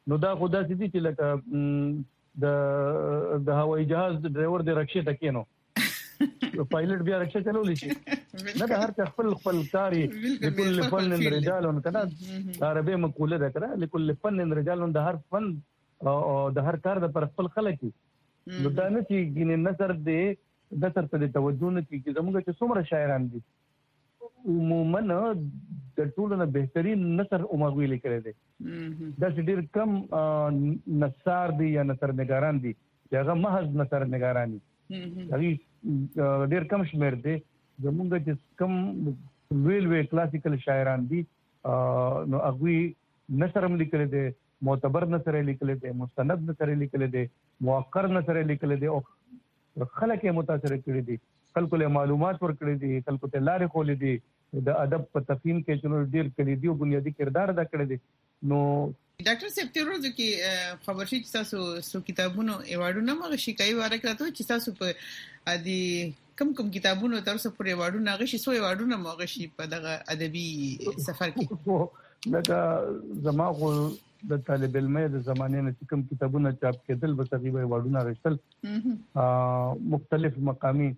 نو دا خدا سيدي چې لکه د د هوایي جهاز ډرایور د رکشې تکینو پایلټ بیا رکشې چلولې شي نه د هر څه خپل خپل کاری لكل فن رجال کنا عربي مقوله ده کړه لكل فن رجال د هر فن او د هر کار د پر خپل خلک نو دا نه چې ګینه نظر دې د تر ته توجه نه کیږي زموږ چې څومره شاعران دي عموما د ټولو نه بهترین نثر عمر ویلي کړی دی دا چې ډېر کم نثار دي یا نثر نگاران دي هغه محض نثر نگاران دي هغه ډېر کم شمیر دي زموږ چې کم ویل وی کلاسیکل شاعران دي نو هغه نثر هم لیکل دي معتبر نثر لیکل دي مستند نثر لیکل دي موقر نثر لیکل دي او خلک یې متاثر کړي دي خلکو له معلومات ورکړي دي خلکو ته لارې خولې دي د ادب په تفهیم کې چې ډېر کړي دي او بنیادی کردار ادا کړی دي نو ډاکټر صاحب تیر ورځ کې خبر شي چې تاسو سو کتابونو ایوارډونه مغه شي کوي واره کړو چې تاسو په ادي کم کم کتابونو تر څو پر ایوارډونه غشي سو ایوارډونه مغه شي په دغه ادبي سفر کې لکه زما خو د طالب علمه د زمانه نه کوم کتابونه چاپ کېدل به تقریبا ایوارډونه غشتل مختلف مقامي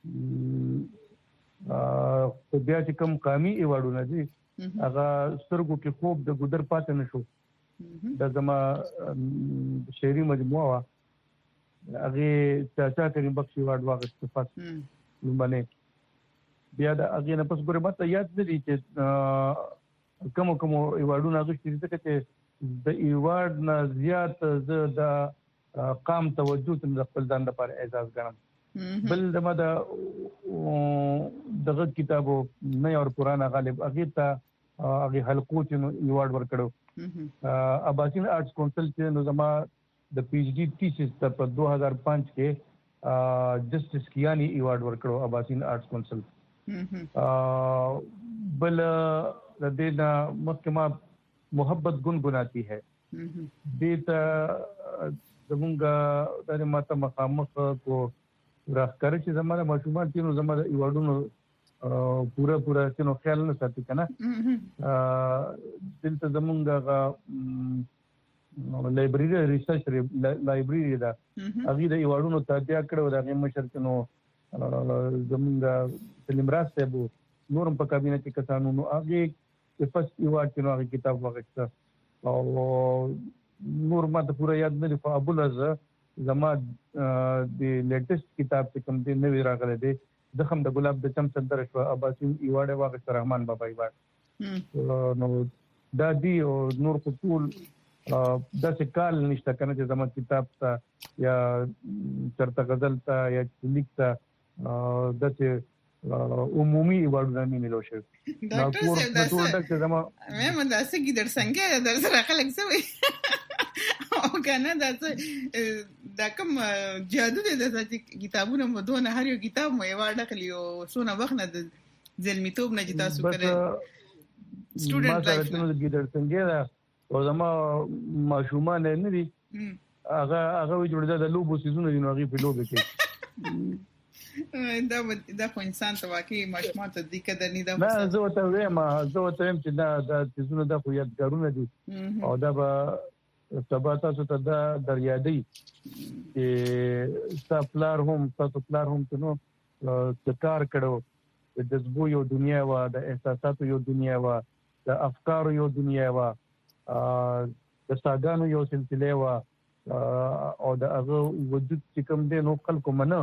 خو بیا چې کوم قامي ایوارډونه دي هغه سترګو کې خوب د ګودر پاتې نشو د زما شعري مجموعه وا هغه چاچا کریم بخش ایوارډ واغسته پات باندې بیا د هغه نه پس ګوره ماته یاد دي چې کوم کوم ایوارډونه غوښتي دي چې د ایوارډ نه زیات زه د قام توجه تم خپل ځان لپاره اعزاز ګڼم بل دمه د دغه کتابو نه اور پرانا غالب هغه ته هغه حلقو چې ایوارډ ورکړو اباسین آرټس کونسل چې نو زما د پی ایچ ډی تھیسس ته په دو هزار پانچ کې جسټس کیانی ایوارډ ورکړو اباسین آرټس کونسل بل د دې نه محکمه محبت گنگناتی ہے دیتا زمونږه د ماته مخامخ کو راخکر چې زموږه ماشومان تینو زموږه ایوارډونو پورا پورا تینو خیال نه ساتي کنه دلته زمونږه لایبرری ریسرچ لایبرری دا هغه د ایوارډونو تابع کړو د هغه مشرکنو زمونږه سلیم راز صاحب نورم په کابینه کې کسانو نو هغه چې فرست ایوارډ کې نو هغه کتاب واغسته او نور ما ته پورا یاد نه دی په ابو لز زما د لیټیسټ کتاب چې کوم دی نوی راغلی دی زخم د ګلاب د چم صدر شو اباسین ایوارډ واغسته رحمان بابا ایوارډ نو دا دی او نور په ټول دا څه کال نشته کنه چې زما کتاب ته یا چرته غزل ته یا لیک ته د څه عمومي ایوارډونه مې ملو شو ډاکټر صاحب دا څه زما مې مونږ دا څه کې در څنګه در سره خلک سوي او کنه دا څه دا کوم جادو دی د کتابونو مدونه هر یو کتاب مې ایوارډ اخلي او سونه وخت نه د ځلمیتوب نه جتا سو کړي سټوډنټ لایف نو د ګیدر څنګه او زما ماشومان نه دي هغه هغه جوړه د لوبو سيزونه دي نو هغه په لوبه کې دا دا خو انسان ته واقعي ماشومان ته دي کده نه دا نه زه ته وایم زه ته وایم چې دا د سيزونه د خو یادګارونه دي او دا به سبا تاسو ته دا دریادي چې تاسو پلار هم تاسو پلار هم نو کار کړو د جذبو یو دنیا وا د احساساتو یو دنیا وا د افکارو یو دنیا وا د ساګانو یو سلسله وا او د هغه وجود چې کوم دی نو خلکو منه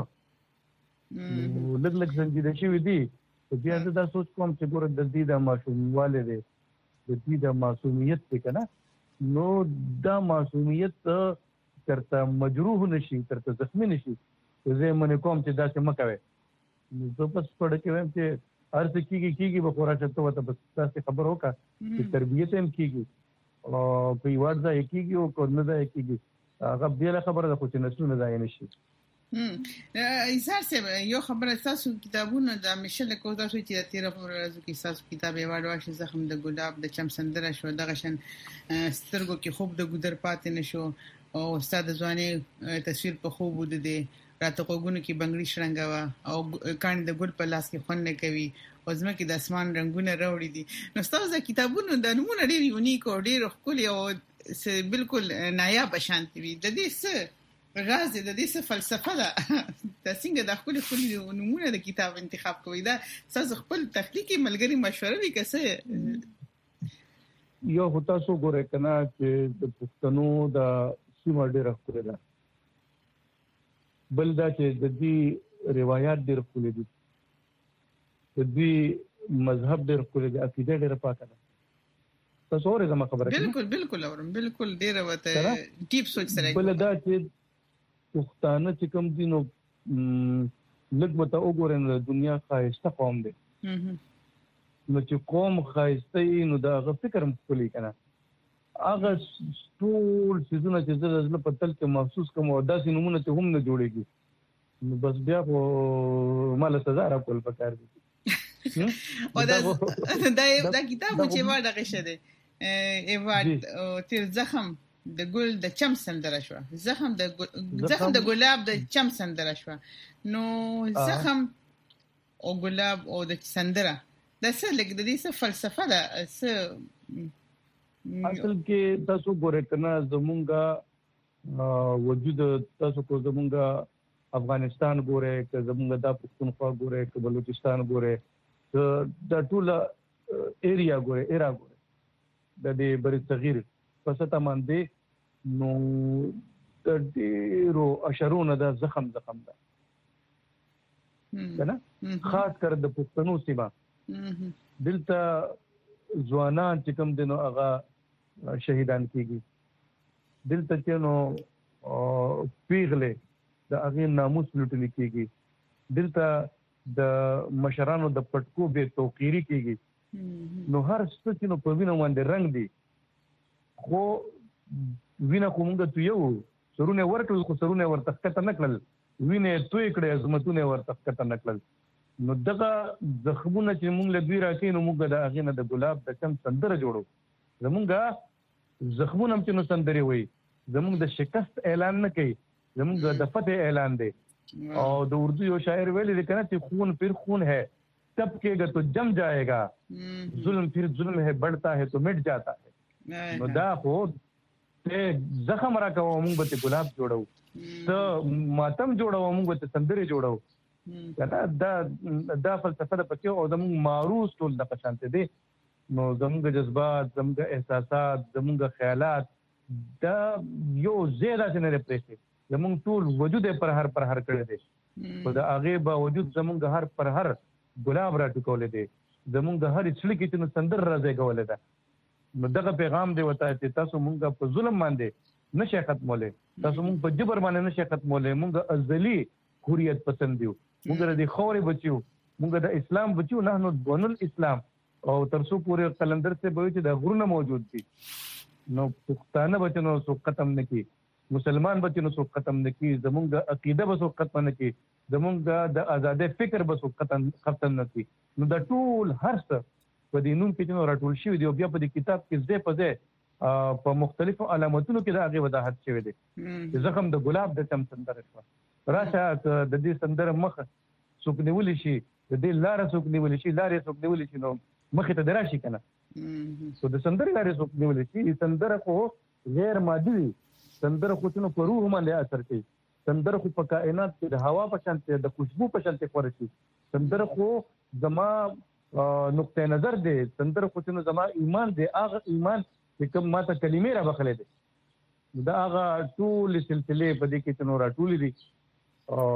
لږ لږ څنګه شي ودی بیا زه دا سوچ کوم چې ګوره د دې د معصومیت دی د دې د معصومیت څخه کنه نو دا معصومیت ترته مجروح نشي ترته زخمی نشي زه مونږ کوم چې دا څه مکوي نو زه بس پړ کې وایم چې هر څه کیږي کیږي به خورا چته وته بس تاسو خبر وکړه چې تربیت هم کیږي او په یوه ځای کیږي او کو نه ځای کیږي هغه بیا خبره ده خو چې نسونه ځای نشي ایزار سه یو خبره تاسو کتابونه د مشل کو تاسو چې تیر په ورځو کې تاسو کتاب ایوارډ واخی زخم د ګلاب د چم سندره شو دغه شن سترګو کې خوب د ګودر پاتې نشو او استاد ځواني تصویر په خوب ود دي راته کوګونو کې بنگړي شرنګوا او کان د ګل په لاس کې خون نه کوي او زما کې د اسمان رنگونه راوړي دي نو تاسو کتابونه د نمونه ډیر یونیک او ډیر ښکلي او سه بالکل نایاب شانتي وي د دې څه راز د دې څه فلسفه ده د څنګه د خپل خپل نمونه د کتاب انتخاب کوي دا تاسو خپل تخلیقي ملګری مشوره وی کسه یو هوتا سو ګوره کنا چې د پښتنو د سیمه ډېر خپل ده بل دا چې د دې روایت ډېر خپل دي د دې مذهب ډېر خپل دي عقیده ډېر پاکه ده تاسو اورئ زما خبره بالکل بالکل اورم بالکل ډېر وته ډیپ سوچ سره بل دا چې پښتانه چې کوم دي نو لږ مته وګورئ د دنیا خاصه قوم دی نو چې قوم خاصه نو دا غو فکر مخولي کنه هغه ټول سيزونه چې زړه په تل کې محسوس کوم او داسې نمونه ته هم نه جوړيږي نو بس بیا خو مال سزا را کول پکار دي او دا دا دا کتاب چې ما دغه شه دي ایواد تیر زخم د ګل د چم سندره شو زخم د زخم د ګلاب د چم سندره شو نو زخم او ګلاب او د سندره دا څه لګ د دې څه فلسفه ده څه اصل کې تاسو ګورئ کنه زمونږه وجود تاسو کو زمونږه افغانستان ګورئ که زمونږه د پښتونخوا ګورئ که بلوچستان ګورئ د ټول ایریا ګورئ ایرا ګورئ د دې بری صغیر پسته باندې نو د ډیرو اشرونه د زخم زخم ده کنه خاص کر د پښتنو سیمه دلته ځوانان چې کوم دنو هغه شهیدان کیږي دلته چې نو پیغله د هغه ناموس لوټل کیږي دلته د مشرانو د پټکو به توقيري کیږي نو هر څه چې نو په وینه باندې رنگ دي خو وینه کومه ته یو سرونه ورکل خو سرونه ورته کته نکړل وینه توې کړې عظمتونه ورته کته نکړل نو دغه زخمونه چې موږ له دوی راکې نو موږ د هغه نه د ګلاب د چم سندره جوړو زمونږه زخمونه چې نو سندري وي زمونږ د شکست اعلان نه کوي زمونږ د فتح اعلان دی او د اردو یو شاعر ویلي دی کنه چې خون پھر خون ہے ٹپکے گا تو جم جائے گا ظلم پھر ظلم ہے بڑھتا ہے تو مٹ جاتا ہے نو دا خو ته زخم راکو موږ به ګلاب جوړو ته ماتم جوړو موږ به سندري جوړو دا دا دا فلسفه د پکې او زموږ معروض ټول د پشانته دي نو زموږ جذبات زموږ احساسات زموږ خیالات دا یو زیاده څنګه پرېږي زموږ ټول وجود پر هر پر هر کړی دی په دا هغه باوجود زموږ هر پر هر ګلاب را ټکولې دي زموږ هر څلې کې چې سندر راځي کولې ده نو دغه پیغام دی وته چې تاسو مونږ په ظلم باندې نشه ختمولې تاسو مونږ په جبر باندې نشه ختمولې مونږ ازلی حریت پسند دیو مونږ د خوري بچیو مونږ د اسلام بچیو نه نو بنل اسلام او ترسو پورې کلندر سے به چې د غرونه موجود دي نو پښتانه بچنو سو ختم نکي مسلمان بچنو سو ختم نکي زمونږ عقیده به سو ختم نکي زمونږ د آزاد فکر به سو ختم ختم نکي نو د ټول هر څه په دې نوم کې چې راټول شوی دی او بیا په دې کتاب کې ځې په ځې په مختلفو علامتونو کې دا هغه وضاحت شوی دی چې زخم د ګلاب د چم سندره شو راشه د دې سندره مخ څوک نیول شي د دې لار څوک نیول شي لارې څوک نیول شي نو مخ ته دراشي کنه سو د سندره لارې څوک نیول شي سندره خو غیر مادي سندره خو څنو په روح باندې اثر کوي سندره خو په کائنات کې د هوا په شانته د خوشبو په شانته خورشي سندره خو زما نقطه نظر دی سندره خو څنو زما ایمان دی هغه ایمان چې کوم ماته کلمې را بخلې دي دا هغه ټول سلسله په دې کې څنو را ټولې دي او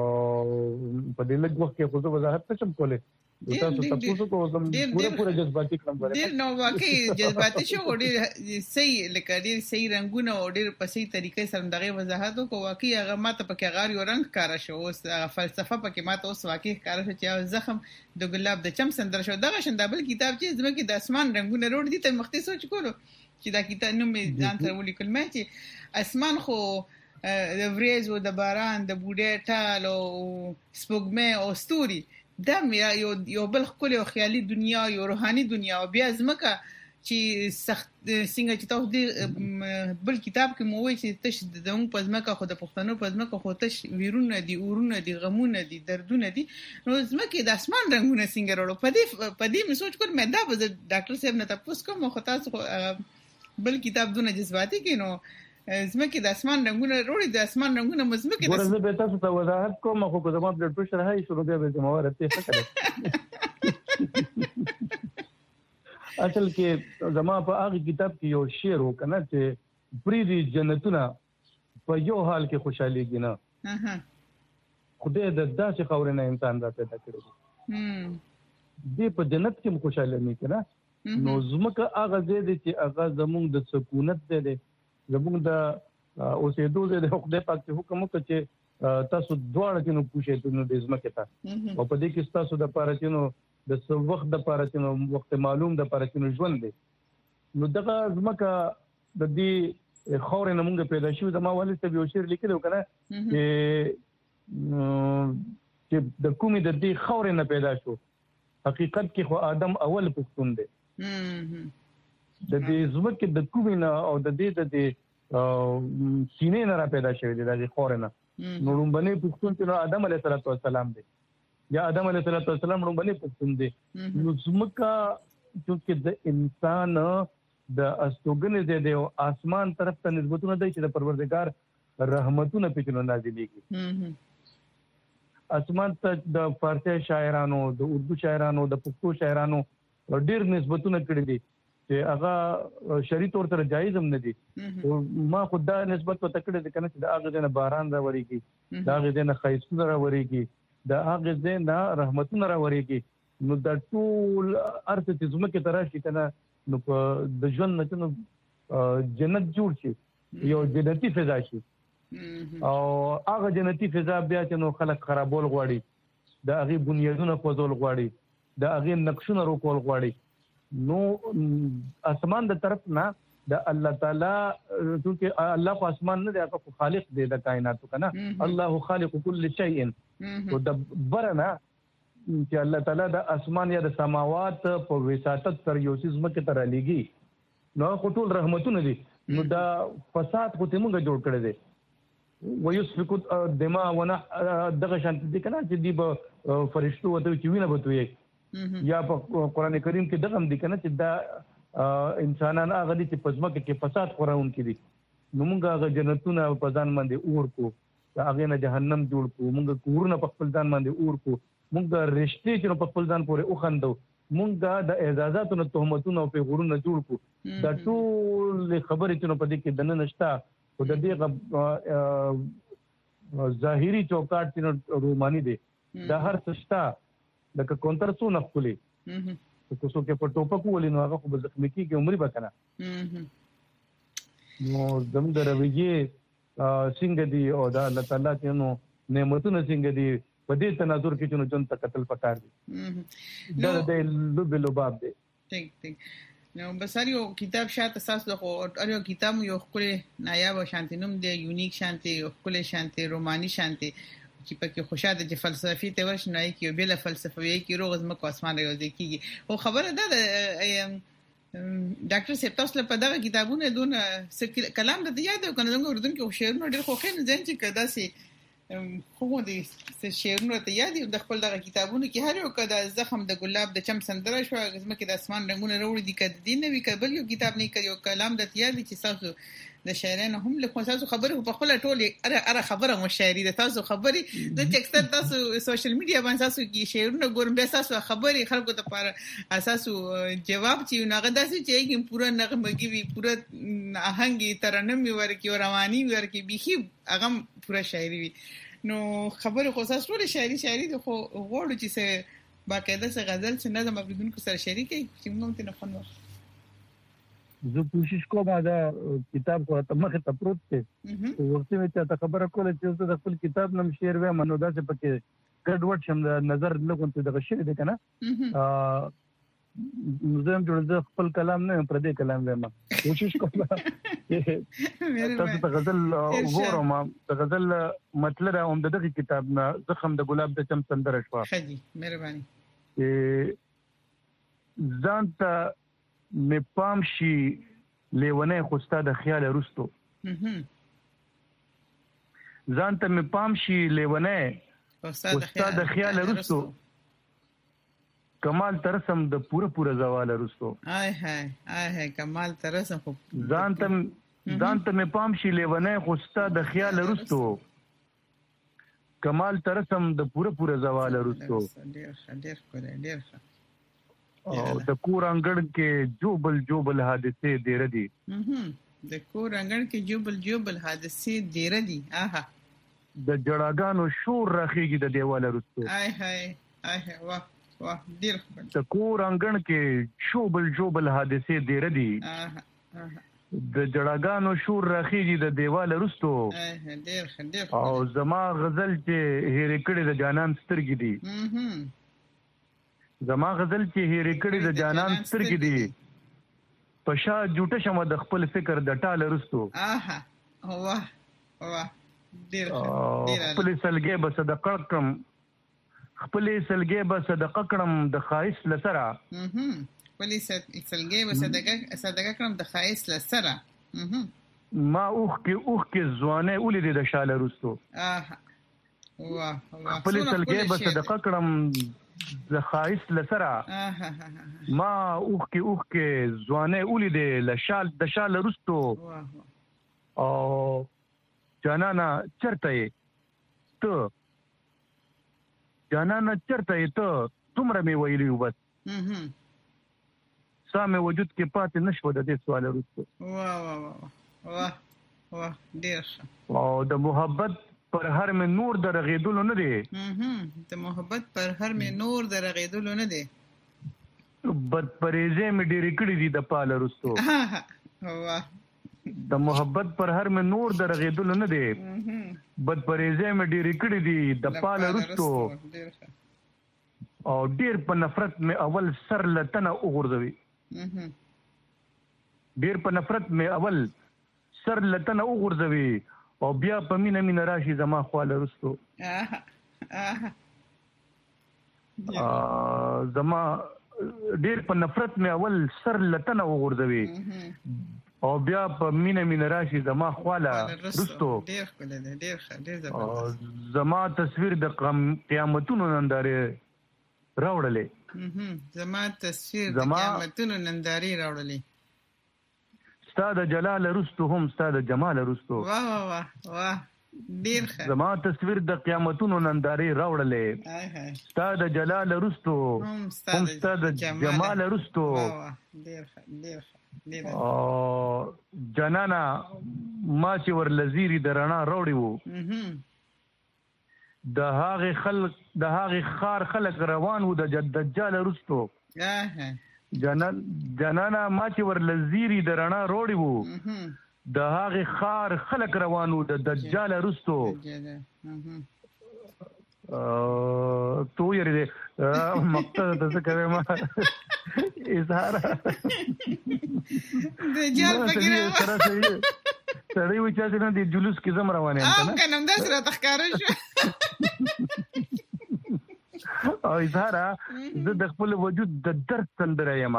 په دې لږ وخت کې خو زه وضاحت نشم کولای تاسو تاسو کو زم پوره پوره جذباتي کړم غواړم ډیر نو واقعي جذباتي شو ډیر صحیح لکه ډیر صحیح رنگونه او ډیر په صحیح طریقې سره دغه وضاحت کو واقعي هغه ماته پکې غار یو رنگ کار شو اوس فلسفه پکې ماته اوس واقعي کار شو چې زخم د ګلاب د چم سندر شو دغه شندابل کتاب چې زمکه د اسمان رنگونه روړ دي ته مخته سوچ کولو چې دا کتاب نوم ځان ته ولیکل مې چې اسمان خو د وریځ او د باران د بوډه ټال او سپوږمۍ او ستوري دا یو یو بل خپل او خیالي دنیا یو روحاني دنیا او بیا زمکه چې سخت څنګه چې تاسو د بل کتاب کې مو وایي چې تش د زموږ په ځمکه خو د پښتنو په ځمکه خو تش ویرونه دي اورونه دي غمونه دي دردونه دي نو ځمکه د اسمان رنگونه څنګه وروړو په دې په دې مې سوچ کړم مې دا به ډاکټر صاحب نه تاسو کوم خو تاسو بل کتاب دونه جذباتي کینو زمکه د اسمان رنگونه وروړي د اسمان رنگونه مزمکه د ورزه به تاسو ته وضاحت کوم خو کوم د بلډ پريشر هاي شروع دی به زموږ ته څه اصل کې زما په هغه کتاب کې یو شعر وکنه چې پریدي جنتونه په یو حال کې خوشحالي کینا خدای د داسې خورنه انسان را پیدا کړی هم دې په جنت کې خوشحالي نه کینا نو زمکه هغه دې چې هغه زموږ د سکونت دې زموږ د اوسېدو دې خدای پاک ته حکم وکړي چې تاسو دواړه کې نو پوښتنه نو دې زمکه ته او په دې کې تاسو د پاره چې نو د څو وخت د پاره چې نو وخت معلوم د پاره چې نو ژوند دی نو دغه زمکه د دې خورنه موږ پیدا شو د ما والد ته یو شعر لیکلو کنه چې چې د کومې د دې خورنه پیدا شو حقیقت کې خو آدم اول پښتون دی د دې زمکه د کومې نه او د دې د سینې نه را پیدا شوی دی د خورنه نو رومبني پښتون چې آدم علیه السلام دی یا آدم علیه السلام رومبني پښتون دی نو زمکه چې د انسان د استوګنې د اسمان طرف ته نسبتونه دی چې د پروردگار رحمتونه پکې نازلېږي اسمان ته د فارسی شاعرانو د اردو شاعرانو د پښتو شاعرانو ډېر نسبتونه کړي دي چې هغه شری تور سره جایز هم نه دي ما خدا نسبت په تکړه دي کنه چې د هغه دنه باران راوريږي دا هغه دنه خیسونه راوريږي دا هغه دنه رحمتونه راوريږي نو د ټول ارته چې زمکه تراشي کنه نو د ژوند نه جنت جوړ شي یو جنتی فضا شي او هغه جنتی فضا بیا چې نو خلک خرابول غواړي د هغه بنیادونه فوزول غواړي د هغه نقشونه روکول غواړي نو اسمان د طرف نه د الله تعالی چې الله په اسمان نه دی هغه خالق دی د کائنات کنه الله خالق كل شيء او د برنا چې الله تعالی د اسمان یا د سماوات په وساتت تر یو څه زمکه تر لګي نو ټول رحمتونه دي نو دا فساد خو ته موږ جوړ کړی دی ويسفك الدماء ونح دغه شانت دي کنه چې دی به فرشتو وته چې وینه بتوي یا په قران کریم کې دغه دي کنه چې دا انسانان هغه دي چې پزماکه کې فساد خورون کې دي نو موږ هغه جنتونه په ځان باندې اور کو هغه نه جهنم جوړ کو موږ کورونه په خپل ځان باندې اور کو موږ رښتې چې په خپل ځان پورې اوخندو موږ د اعزازاتو نه تهمتونه په غرونه جوړ کو دا ټول خبرې چې په دې کې دنه نشتا او د دې ظاهري چوکاټ چې روماني دي دا هر څه لکه کونتر څو نه خولي چې څو کې په ټوپک ولې نو هغه خو به زخمي کیږي عمر به کنه نو زموږ د رویه څنګه دی او دا الله تعالی چې نو نعمتونه څنګه دی په دې تناظر کې چې نو جن تکتل پکار دي دا د لوب لوباب دی ټیک ټیک نو بساریو کتاب شاته تاسو خو اړیو کتاب یو خپل نایاب شانتی نوم دی یونیک شانتی خپل شانتی روماني شانتی چې پکې خوشاله د فلسفي ته ورشنای کې بل فلسفي کې روغ زمکو اسمان یو ځکه او خبره ده ډاکټر سپتاس له په دغه کتابونه دون کلام د یاد او کنه زموږ اردن کې شعرونه ډېر خوښ نه ځین چې کدا سي خو دې شعرونه ته یاد د خپل دغه کتابونه کې هر یو کدا زخم د ګلاب د چم سندره شو زمکه د اسمان رنگونه وروړي دي کده دین نوې کبل یو کتاب نه کړو کلام د یاد چې تاسو د شاعرانو هم له تاسو خبره په خپل ټول اره اره خبره مو شاعري د تاسو خبري د ټیکسټ تاسو سوشل میډیا باندې تاسو کې شعرونه ګورم به تاسو خبري خلکو ته پر اساس جواب چې نغه داسې چې یې پورا نغمګي وي پورا آهنګي ترنم ورکی رواني ورکی بيخي هغه پورا شاعري وي نو خبره خو تاسو ټول شاعري شاعري خو غوړو چې څه باقاعده څه غزل څه نظم اوریدونکو سره شریکي چې موږ ته نه خنو زه کوشش کوم دا کتاب خو ته مخه ته پروت دی ورته مې ته خبره کوله چې زه د خپل کتاب نم شعر و منو دا چې پکې ګډوډ شم نظر لګون ته دغه شعر دی کنه ا زم جوړ خپل کلام نه پر دې کلام وایم کوشش کوم تاسو ته غزل وګورم ته غزل مطلب هم دغه کتاب نه زخم د ګلاب د چم سندره شو خدي مهرباني ځان ته می پام شي لیونه خوستا د خیال رستو ځان ته می پام شي لیونه خوستا د خیال رستو کمال ترسم د پوره پوره زوال رستو آی هاي آی هاي کمال ترسم خو ځان ته ځان ته مې پام شي لیونه خو ستا د خیال رستو کمال ترسم د پوره پوره زوال رستو ډیر ډیر کوله ډیر او د کور انګړ کې جوبل جوبل حادثه ډیر دي د کور انګړ کې جوبل جوبل حادثه ډیر دي آها د جړاګانو شور راخیږي د دیواله رستو آی هاي آی هاي واه واه ډیر د کور انګړ کې جوبل جوبل حادثه ډیر دي آها آها د جړاګانو شور راخیږي د دیواله رستو آی ډیر ډیر او زما غزل چې هېر کړي د جانان سترګې دي زما غزل چې هېر کړي د جانان سترګې دي پښا جوټه شمه د خپل فکر د ټاله رستو آها واه واه ډیر ډیر خپل سلګي به صدقه کړم خپل سلګي به صدقه کړم د خایس لسره خپل سلګي به صدقه صدقه کړم د خایس لسره ما اوخ کې اوخ کې ځوانه ولې د شاله رستو آها واه واه خپل سلګي به صدقه کړم د خایس لسره ما اوخ کې اوخ کې ځوانه ولې د شال د شال رستو او جانانا چرته ته جانانا چرته ته تمره مې ویلی وبس سامه وجود کې پاتې نشو د دې سوال رستو واه واه واه واه ډیر او د محبت پر هر مې نور د رغیدلو نه دی د محبت پر هر مې نور د رغیدلو نه دی بد پریزه مې ډېر کړی دي د پال رستو واه د محبت پر هر مې نور د رغیدلو نه دی بد پریزه مې ډېر کړی دي د پال رستو او ډېر په نفرت مې اول سر لتنه وګرځوي ډېر په نفرت مې اول سر لتنه وګرځوي او بیا په مینه مینه راشي زما خواله رستو زما ډېر په نفرت مې اول سر لتنه وغورځوي او بیا په مینه مینه راشي زما خواله رستو زما تصویر د قیامتونو نندارې راوړلې زما تصویر د قیامتونو نندارې راوړلې ستا د جلال رستو هم ستا د جمال رستو واه واه واه ډیر ښه زما تصویر د قیامتونو نندارې راوړلې ستا د جلال رستو هم ستا د جمال رستو واه ډیر ښه ډیر ښه او جنانا ما چې ور لزيري د رڼا راوړي وو د هغه خلق د هغه خار خلق روان وو د دجال رستو جنان جنانا ما چې ور لزيري د رڼا روړي وو د هغه خار خلق روانو د دجال رستو تو یې دې مقصد څه کوي ما اظهار دجال فکر سره سړی و چې نه د جلوس کې زم روانه ام کنم دا سره تخکار شو او اظهار زه د خپل وجود د درد سندره یم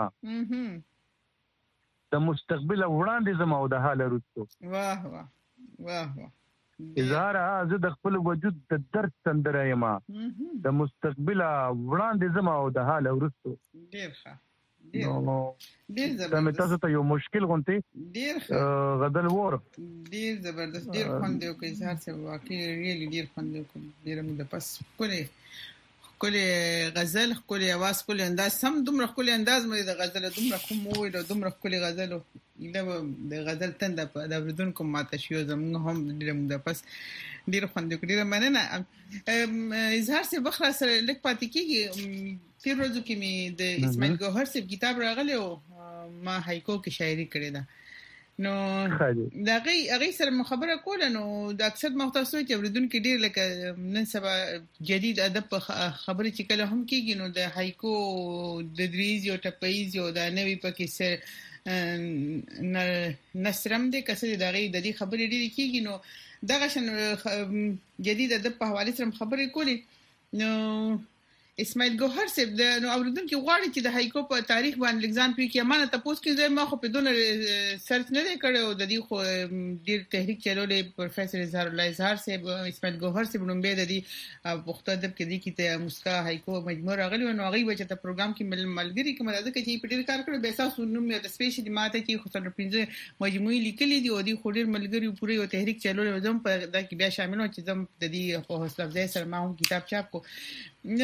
د مستقبل وړاندې زما او د حال رستو واه واه واه واه اظهار زه د خپل وجود د درد سندره یم د مستقبل وړاندې زما او د حال رستو ډیر ښه ډیر ډیر زبردست تاسو ته یو مشکل غونتی ډیر ښه غزل وور ډیر زبردست ډیر خوند یو کوي اظهار څه واقعي ریلی ډیر خوند یو کوي ډیر مده پس کولې کله غزل کله आवाज کله انداز سم دومره کله انداز مې د غزل دومره کوم وې د دومره کله غزل دا د غزل تند په د بدون کوم ماته شو زموږ هم ډیر مده پس ډیر خوند ډیر مننه اظهار څه بخره سره لیک پاتې کیږي تیر ورځو کې مې د اسماعیل ګوهر صاحب کتاب راغلی او ما هایکو کې شاعري کړې ده نو دا غي هغه سره خبره کوله نو د اکثر مختصو چې ورودونکو ډیر لکه نن سبا جدید ادب خبرې چې کله هم کیږي نو د هایکو د دریز یو ټپایز یو د نوې پکې سر نصرم دې کسې د غي د دې خبرې ډیر کیږي نو دغه شن جدید ادب په حواله سره خبرې کولې نو اسماعیل ګوهر صاحب د نو اوریدونکو غواړي چې د هایکو په تاریخ باندې لګزان پی کې امانه تاسو کې زه ما خو په دونه سرچ نه کړو د دې خو ډیر تحریک چلولې پروفیسور اظهار الله اظهار صاحب اسماعیل ګوهر صاحب نوم به د دې پښتو ادب کې دي کې مسکا هایکو مجموعه راغلی نو هغه وجه ته پروګرام کې ملګری کوم راځي چې په ډیر کار کړو به تاسو نوم د سپیشل ماته کې خو تر پنځه مجموعي لیکلي دي او دي خو ډیر ملګری پوره یو تحریک چلولې زم په دا کې بیا شامل و چې زم د دې خو حوصله افزای سره ما هم کتاب چاپ کو نو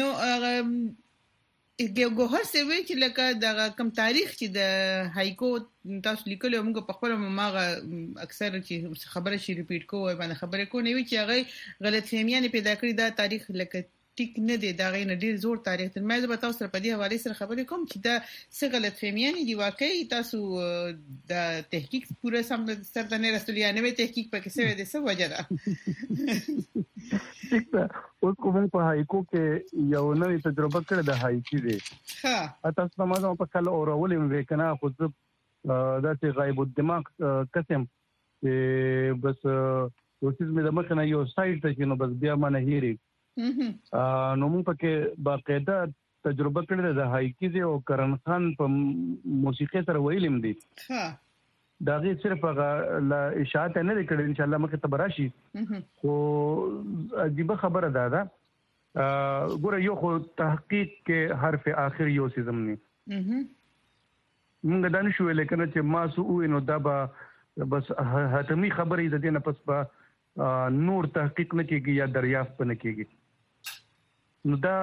ګوهر سوي چې لکه د کم تاریخ چې د هایکو تاسو لیکلو موږ په خپل ماغه اکثر چې خبره شي ریپیټ کوو باندې خبره کو نه وي چې هغه غلط فهمیان پیدا کړی دا تاریخ لکه ټیک نه دی دا غي نه ډیر زور تاریخ تر مې زه تاسو سره په دې حواله سره خبرې کوم چې دا څه غلط فهمیان دي واقعي تاسو د تحقیق پوره سم سره نه رسولیا نه تحقیق پکې څه دي څه وجه ده ٹھیک ده اوس کوم په هایکو کې یو نوې تجربه کړې ده هایکی دی ها تاسو په مازه په کله اورولې مې کنه خو دا چې غایب الدماغ قسم چې بس اوسې مې د مخ نه یو سایت ته چې نو بس بیا ما نه هېری نو موږ پکې باقاعده تجربه کړې ده هایکی دی او کرن خان په موسیقي سره ویلم دي ها دا غي صرف هغه لا اشاعت نه کړي ان شاء الله مخه تبراشي خو عجیب خبره ده دا ګوره یو خو تحقیق کې حرف اخر یو سیزم نه موږ دا نشو لیکنه چې ما سو نو دا به بس حتمی خبرې ده نه پس به نور تحقیق نه کیږي یا دریافت نه کیږي نو دا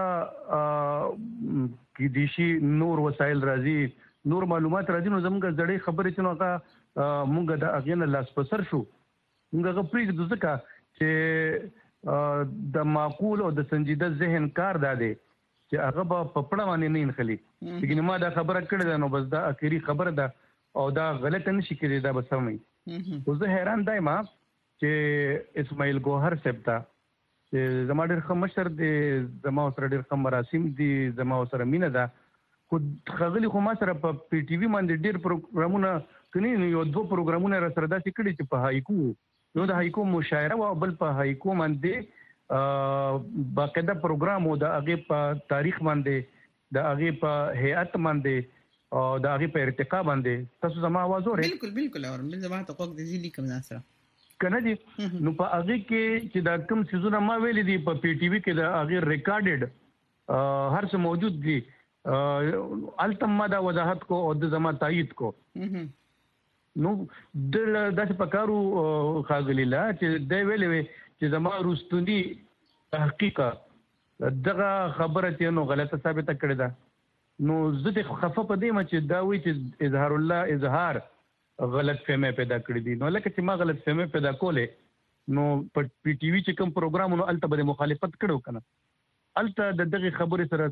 کې دیشي نور وسایل راځي نور معلومات راځي نو زموږ ځړې خبرې چې نو هغه موږ د اغینه لاس پسر شو موږ غوړي د ځکه چې د معقول او د سنجیده ذهن کار داده چې هغه په پپړه باندې نه انخلي چې ما دا خبره کړې ده نو بس دا اخیری خبره ده او دا غلط نشي کېدای دا به سمي خو زه حیران دایم چې اسماعیل ګوهر صاحب ته چې زما ډېر ښه مشر دی زما سره ډېر ښه مراسم دي زما سره مینه ده خو خغلی خو ما سره په پی ټي وي باندې ډېر پروګرامونه کني یو دوه پروګرامونه را سره داسې کړي چې په هایکو یو د هایکو مشاعره او بل په هایکو باندې باقاعده پروګرام او د هغه په تاریخ باندې د هغه په هيئت باندې او د هغه په ارتقا باندې تاسو زما आवाज اورئ بالکل بالکل اور من زما ته کوک د ځلی کوم ناسره کنه دي نو په هغه کې چې دا کوم سيزونه ما ویلې دي په پی ټي وي کې دا هغه ریکارډډ هر څه موجود دي التم ما دا وضاحت کو او د زما تایید کو نو د داسې پکارو خاغلی لا چې د ویلې چې زما روستونی تحقیق دغه خبره ته نو غلطه ثابته کړې ده نو زه د خفه په دې ما چې دا وی چې اظهار الله اظهار غلط فهمه پیدا کړې دي نو لکه چې ما غلط فهمه پیدا کولې نو په پی ټي وي چې کوم پروګرام نو الته به مخالفت کړو کنه الته د دغه خبره سره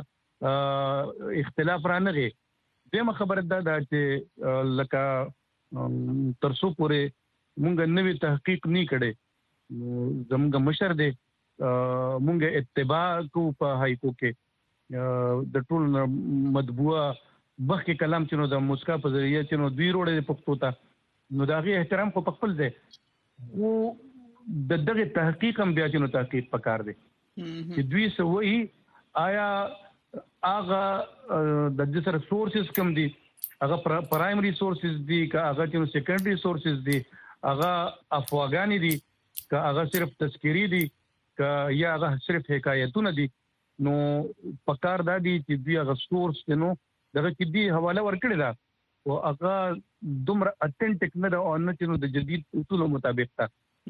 تا اختلاف را نغی دغه خبره ده چې لکه ترسو پورې مونږ نوې تحقیق نه کړي زموږ مشر دی مونږ اتباع کو په هایکو کې د ټول مطبوعه بخې کلام چې نو د مسکا په ذریعہ چې نو دوی روړې پښتو ته نو داغي احترام خو خپل دی او د دغه تحقیق هم بیا چې نو تحقیق پکار دی چې دوی سوي آیا هغه د دې سره سورسز کوم دي هغه پرایمري سورسز دي که هغه چې نو سیکنډري سورسز دي هغه افواګانی دي که هغه صرف تذکری دي که یا هغه صرف حکایتونه دي نو پکار دا دي چې دوی هغه سورس نو دغه کې دی حواله ورکړی دا او هغه دومره اتنټیک نه دا او نه چې نو د جدید اصولو مطابق تا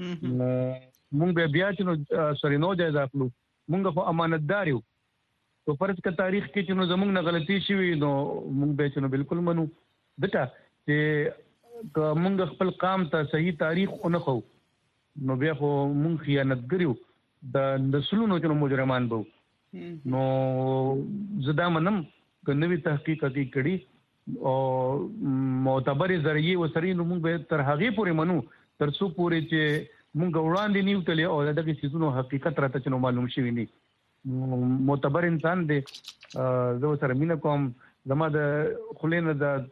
مونږ بیا چې نو سوري نو جایز اخلو مونږ په امانتدار یو په فرض کا تاریخ کې چې نو زمونږ نه غلطي شوي نو مونږ به چې نو بالکل منو دته چې مونږ خپل قام ته صحیح تاریخ نه خو نو بیا خو مونږ خیانت ګریو د نسلونو چې مجرمان بو نو زدا منم کنوي تحقیقاتي کړي او معتبر ذریعہ وسري نو موږ به تر هغه پورې منو تر څو پورې چې موږ وړاندې نیو تلې او دغه سيزونو حقیقت راته چې نو معلوم شي ویني معتبر انسان دی زه سره مینه کوم زما د خلینو د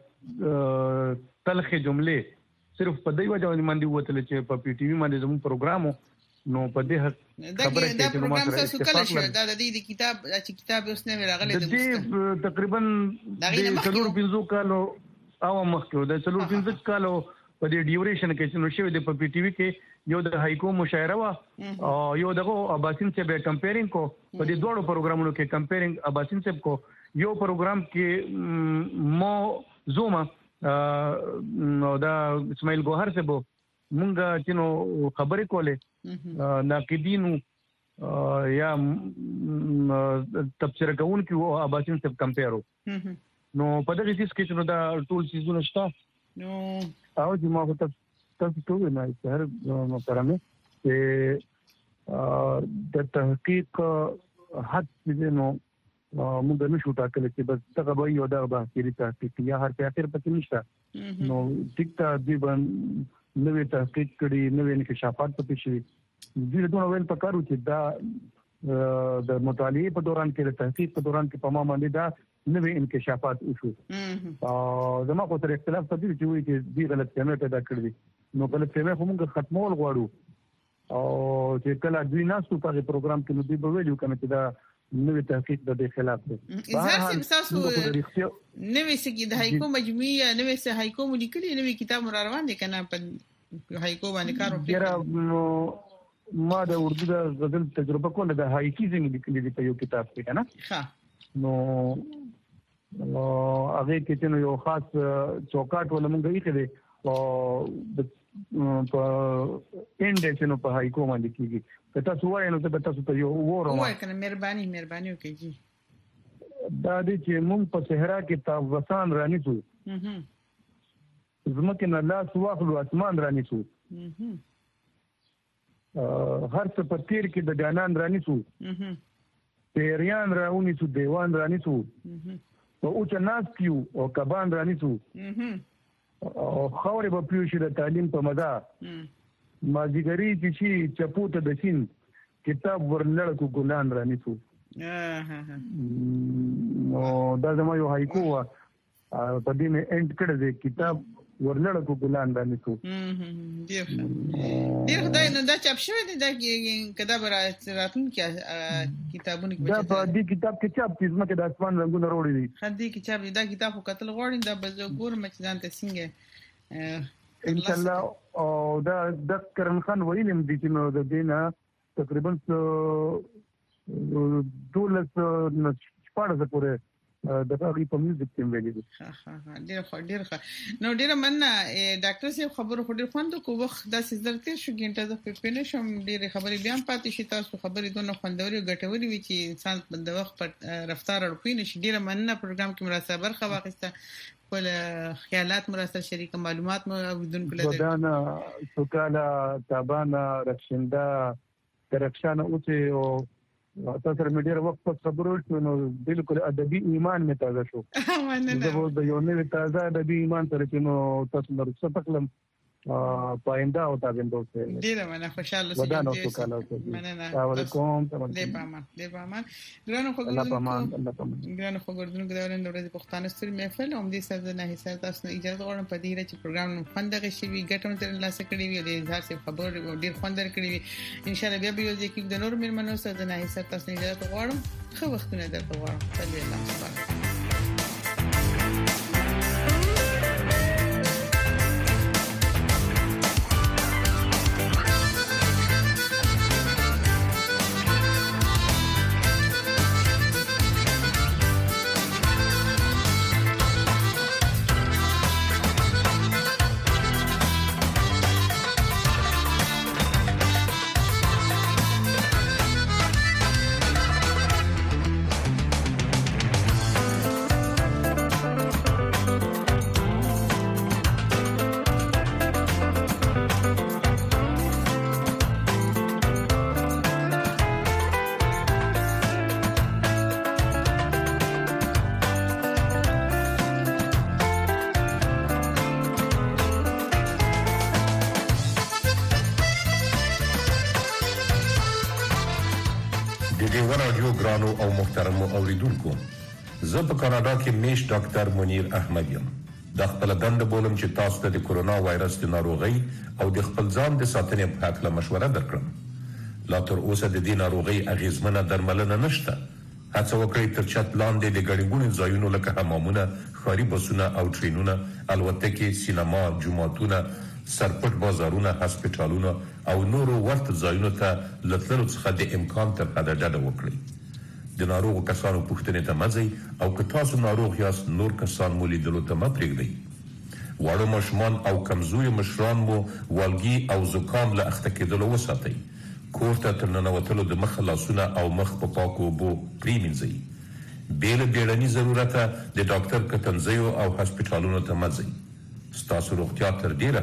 تلخ جمله صرف په دی وجه باندې وته چې په پی ټي وی باندې زموږ پروګرامو نو په دې خبره کې چې نو ماته اتفاق لري دا د دې کتاب چې کتاب اوس نه راغلی د دې تقریبا د څلور پنځو کالو او مخکې د څلور پنځه کالو په دې ډیوریشن کې چې نو شوی د په پی ټی وی کې یو د هایکو مشاعره وا او یو دغه اباسین سے به کمپیرینګ کو په دې دوه پروګرامونو کې کمپیرینګ اباسین سے کو یو پروګرام کې مو زوما نو دا اسماعیل ګوهر سے بو مونږه چې نو خبرې کولې ناقدینو یا تفسیر کوونکي او اباسین سے کمپیرو نو په دغه کیس کې چې نو دا ټول سيزونه شته نو او چې ما په تاسو ته نه هر محترمه چې د تحقیق حد دې نو موږ نه شو ټاکل چې بس دغه به یو دغه به کېږي تحقیق یا هر څه اخر پکې نشته نو ټیک ته دی باندې نوې تحقیق کړي نوې انکشافات پکې شي دې ډول ویل پکارو چې دا د مطالعې په دوران کې د تحقیق په دوران کې په ما باندې دا نوې انکشافات وشو او زما خو تر اختلاف په دې چې وایي چې دې غلط فهمي پیدا کړې نو غلط فهمي خو موږ ختمول غواړو او چې کله دوی ناسو په پروګرام کې نو دوی به ویلو کنه چې دا نوې تحقیق د دې خلاف دی ځکه تاسو نوې سګي د هایکو مجموعه نوې سه هایکو ملیکلي نوې کتاب را روان دي کنه په هایکو باندې کار وکړي ما د اردو د غزل تجربه کوله د هایکی څنګه لیکلي دي په یو کتاب کې کنه ها نو هغه کې چې یو خاص چوکاټ ولا مونږ یې کړی او د په انډ چې نو په هایکو باندې کېږي کته سوای نو ته تاسو ته یو وره وای کنه مهرباني مهرباني وکړئ دا دې چې مونږ په صحرا کې تا وسان رانی شو زمکه نه لاس واخلو اسمان رانی شو هر څه په تیر کې د جانان رانی شو پیریان راونی شو دیوان رانی شو او اوچ ناس کیو او کبان رانی شو او خاورې په پیو شي د تعلیم په مزه ماجګری چې شي چپوت د سین کتاب ورلړ کو ګلان رانی شو نو دا زما یو هایکو وا په دې مې انډ کړی دی کتاب ورلړ کو ګلان رانی شو ډیر ډیر خدای نو دا چاپ شوی دی دا کتاب راتون کې کتابونه کې دا په دې کتاب کې چاپ چې زما کې د اسمان رنگونه وروړي دي خدای کې چاپ دا کتاب خو قتل غوړي دا به زه ګورم چې ځان ته څنګه ان شاء الله او دا د کرن خان ویلم دي چې نو د دینه تقریبا دولس شپږ پورې د هغه په میوزیک کې ویلي دي ها ها ډیر خو ډیر خو نو ډیر مننه ډاکټر صاحب خبرو خو ډیر خوند کو وخت د سیزرته شو ګنټه د پېنه شم ډیر خبرې بیا پاتې شي تاسو خبرې دونه خوندوري او ګټوري وي چې انسان د وخت پر رفتار اړوي نشي ډیر مننه پروګرام کې مرسته برخه واخیسته خپل خیالات مرسته شریک معلومات مو اوریدونکو له ودانا سوکالا تابانا رخصنده درخشانه اوسه او تاسو سره مې ډېر وخت په خبرو شو نو بالکل ادبي ایمان مې تازه شو مننه د یو نوې تازه ادبي ایمان سره چې نو تاسو نور څه تکلم پاینده او تابنده اوسه ډېر مننه خوشاله ودانو سوکالا مننه السلام علیکم دې پامان دې پامان ګرانو خو ګرانو خو ګردونو ګداورن د ورځې پښتانه ستوري محفل هم دې سره نه حساب تاسو اجازه غواړم په دې چې پروګرام نو خوندغه شي وي ګټم تر لاسه کړی وي د اظهار څخه خبر ډیر خوندر کړی وي ان شاء الله بیا به یو ځکه د نور مېرمنو سره نه حساب تاسو اجازه غواړم خو وختونه درته غواړم صلی الله علیه ګرانو او محترمو اوریدونکو زه په کاناډا کې میش ډاکټر منیر احمد یم د خپل دند بولم چې تاسو ته د کورونا وایرس د ناروغي او د خپل ځان د ساتنې په اړه مشوره درکړم لا تر اوسه د دې ناروغۍ اغیزمنه درملنه نشته. هڅه وکړئ تر چت لاندې د ګڼې ګوڼې ځایونو لکه حمامونه، ښاري بسونه او ټرینونه، الوتکې، سینما، جوماتونه، سرپټ بازارونه، هسپټالونه او نورو ورته ځایونو ته له تللو څخه د امکان تر حده ډډه وکړئ. د ناروغو کسانو پوښتنې ته مه ځئ او که تاسو ناروغ یاست نور کسان مو لیدلو ته مه پرېږدئ. واړه ماشومان او کمزوري مشران مو والګي او زکام له اخته کېدلو وساتئ. کور ته تر ننوتلو د مخه لاسونه او مخ په پاکو اوبو پرېمینځئ. بې له بیړني ضرورته د ډاکټر کتنځیو او هسپټالونو ته مه ځئ. ستاسو روغتیا تر ډېره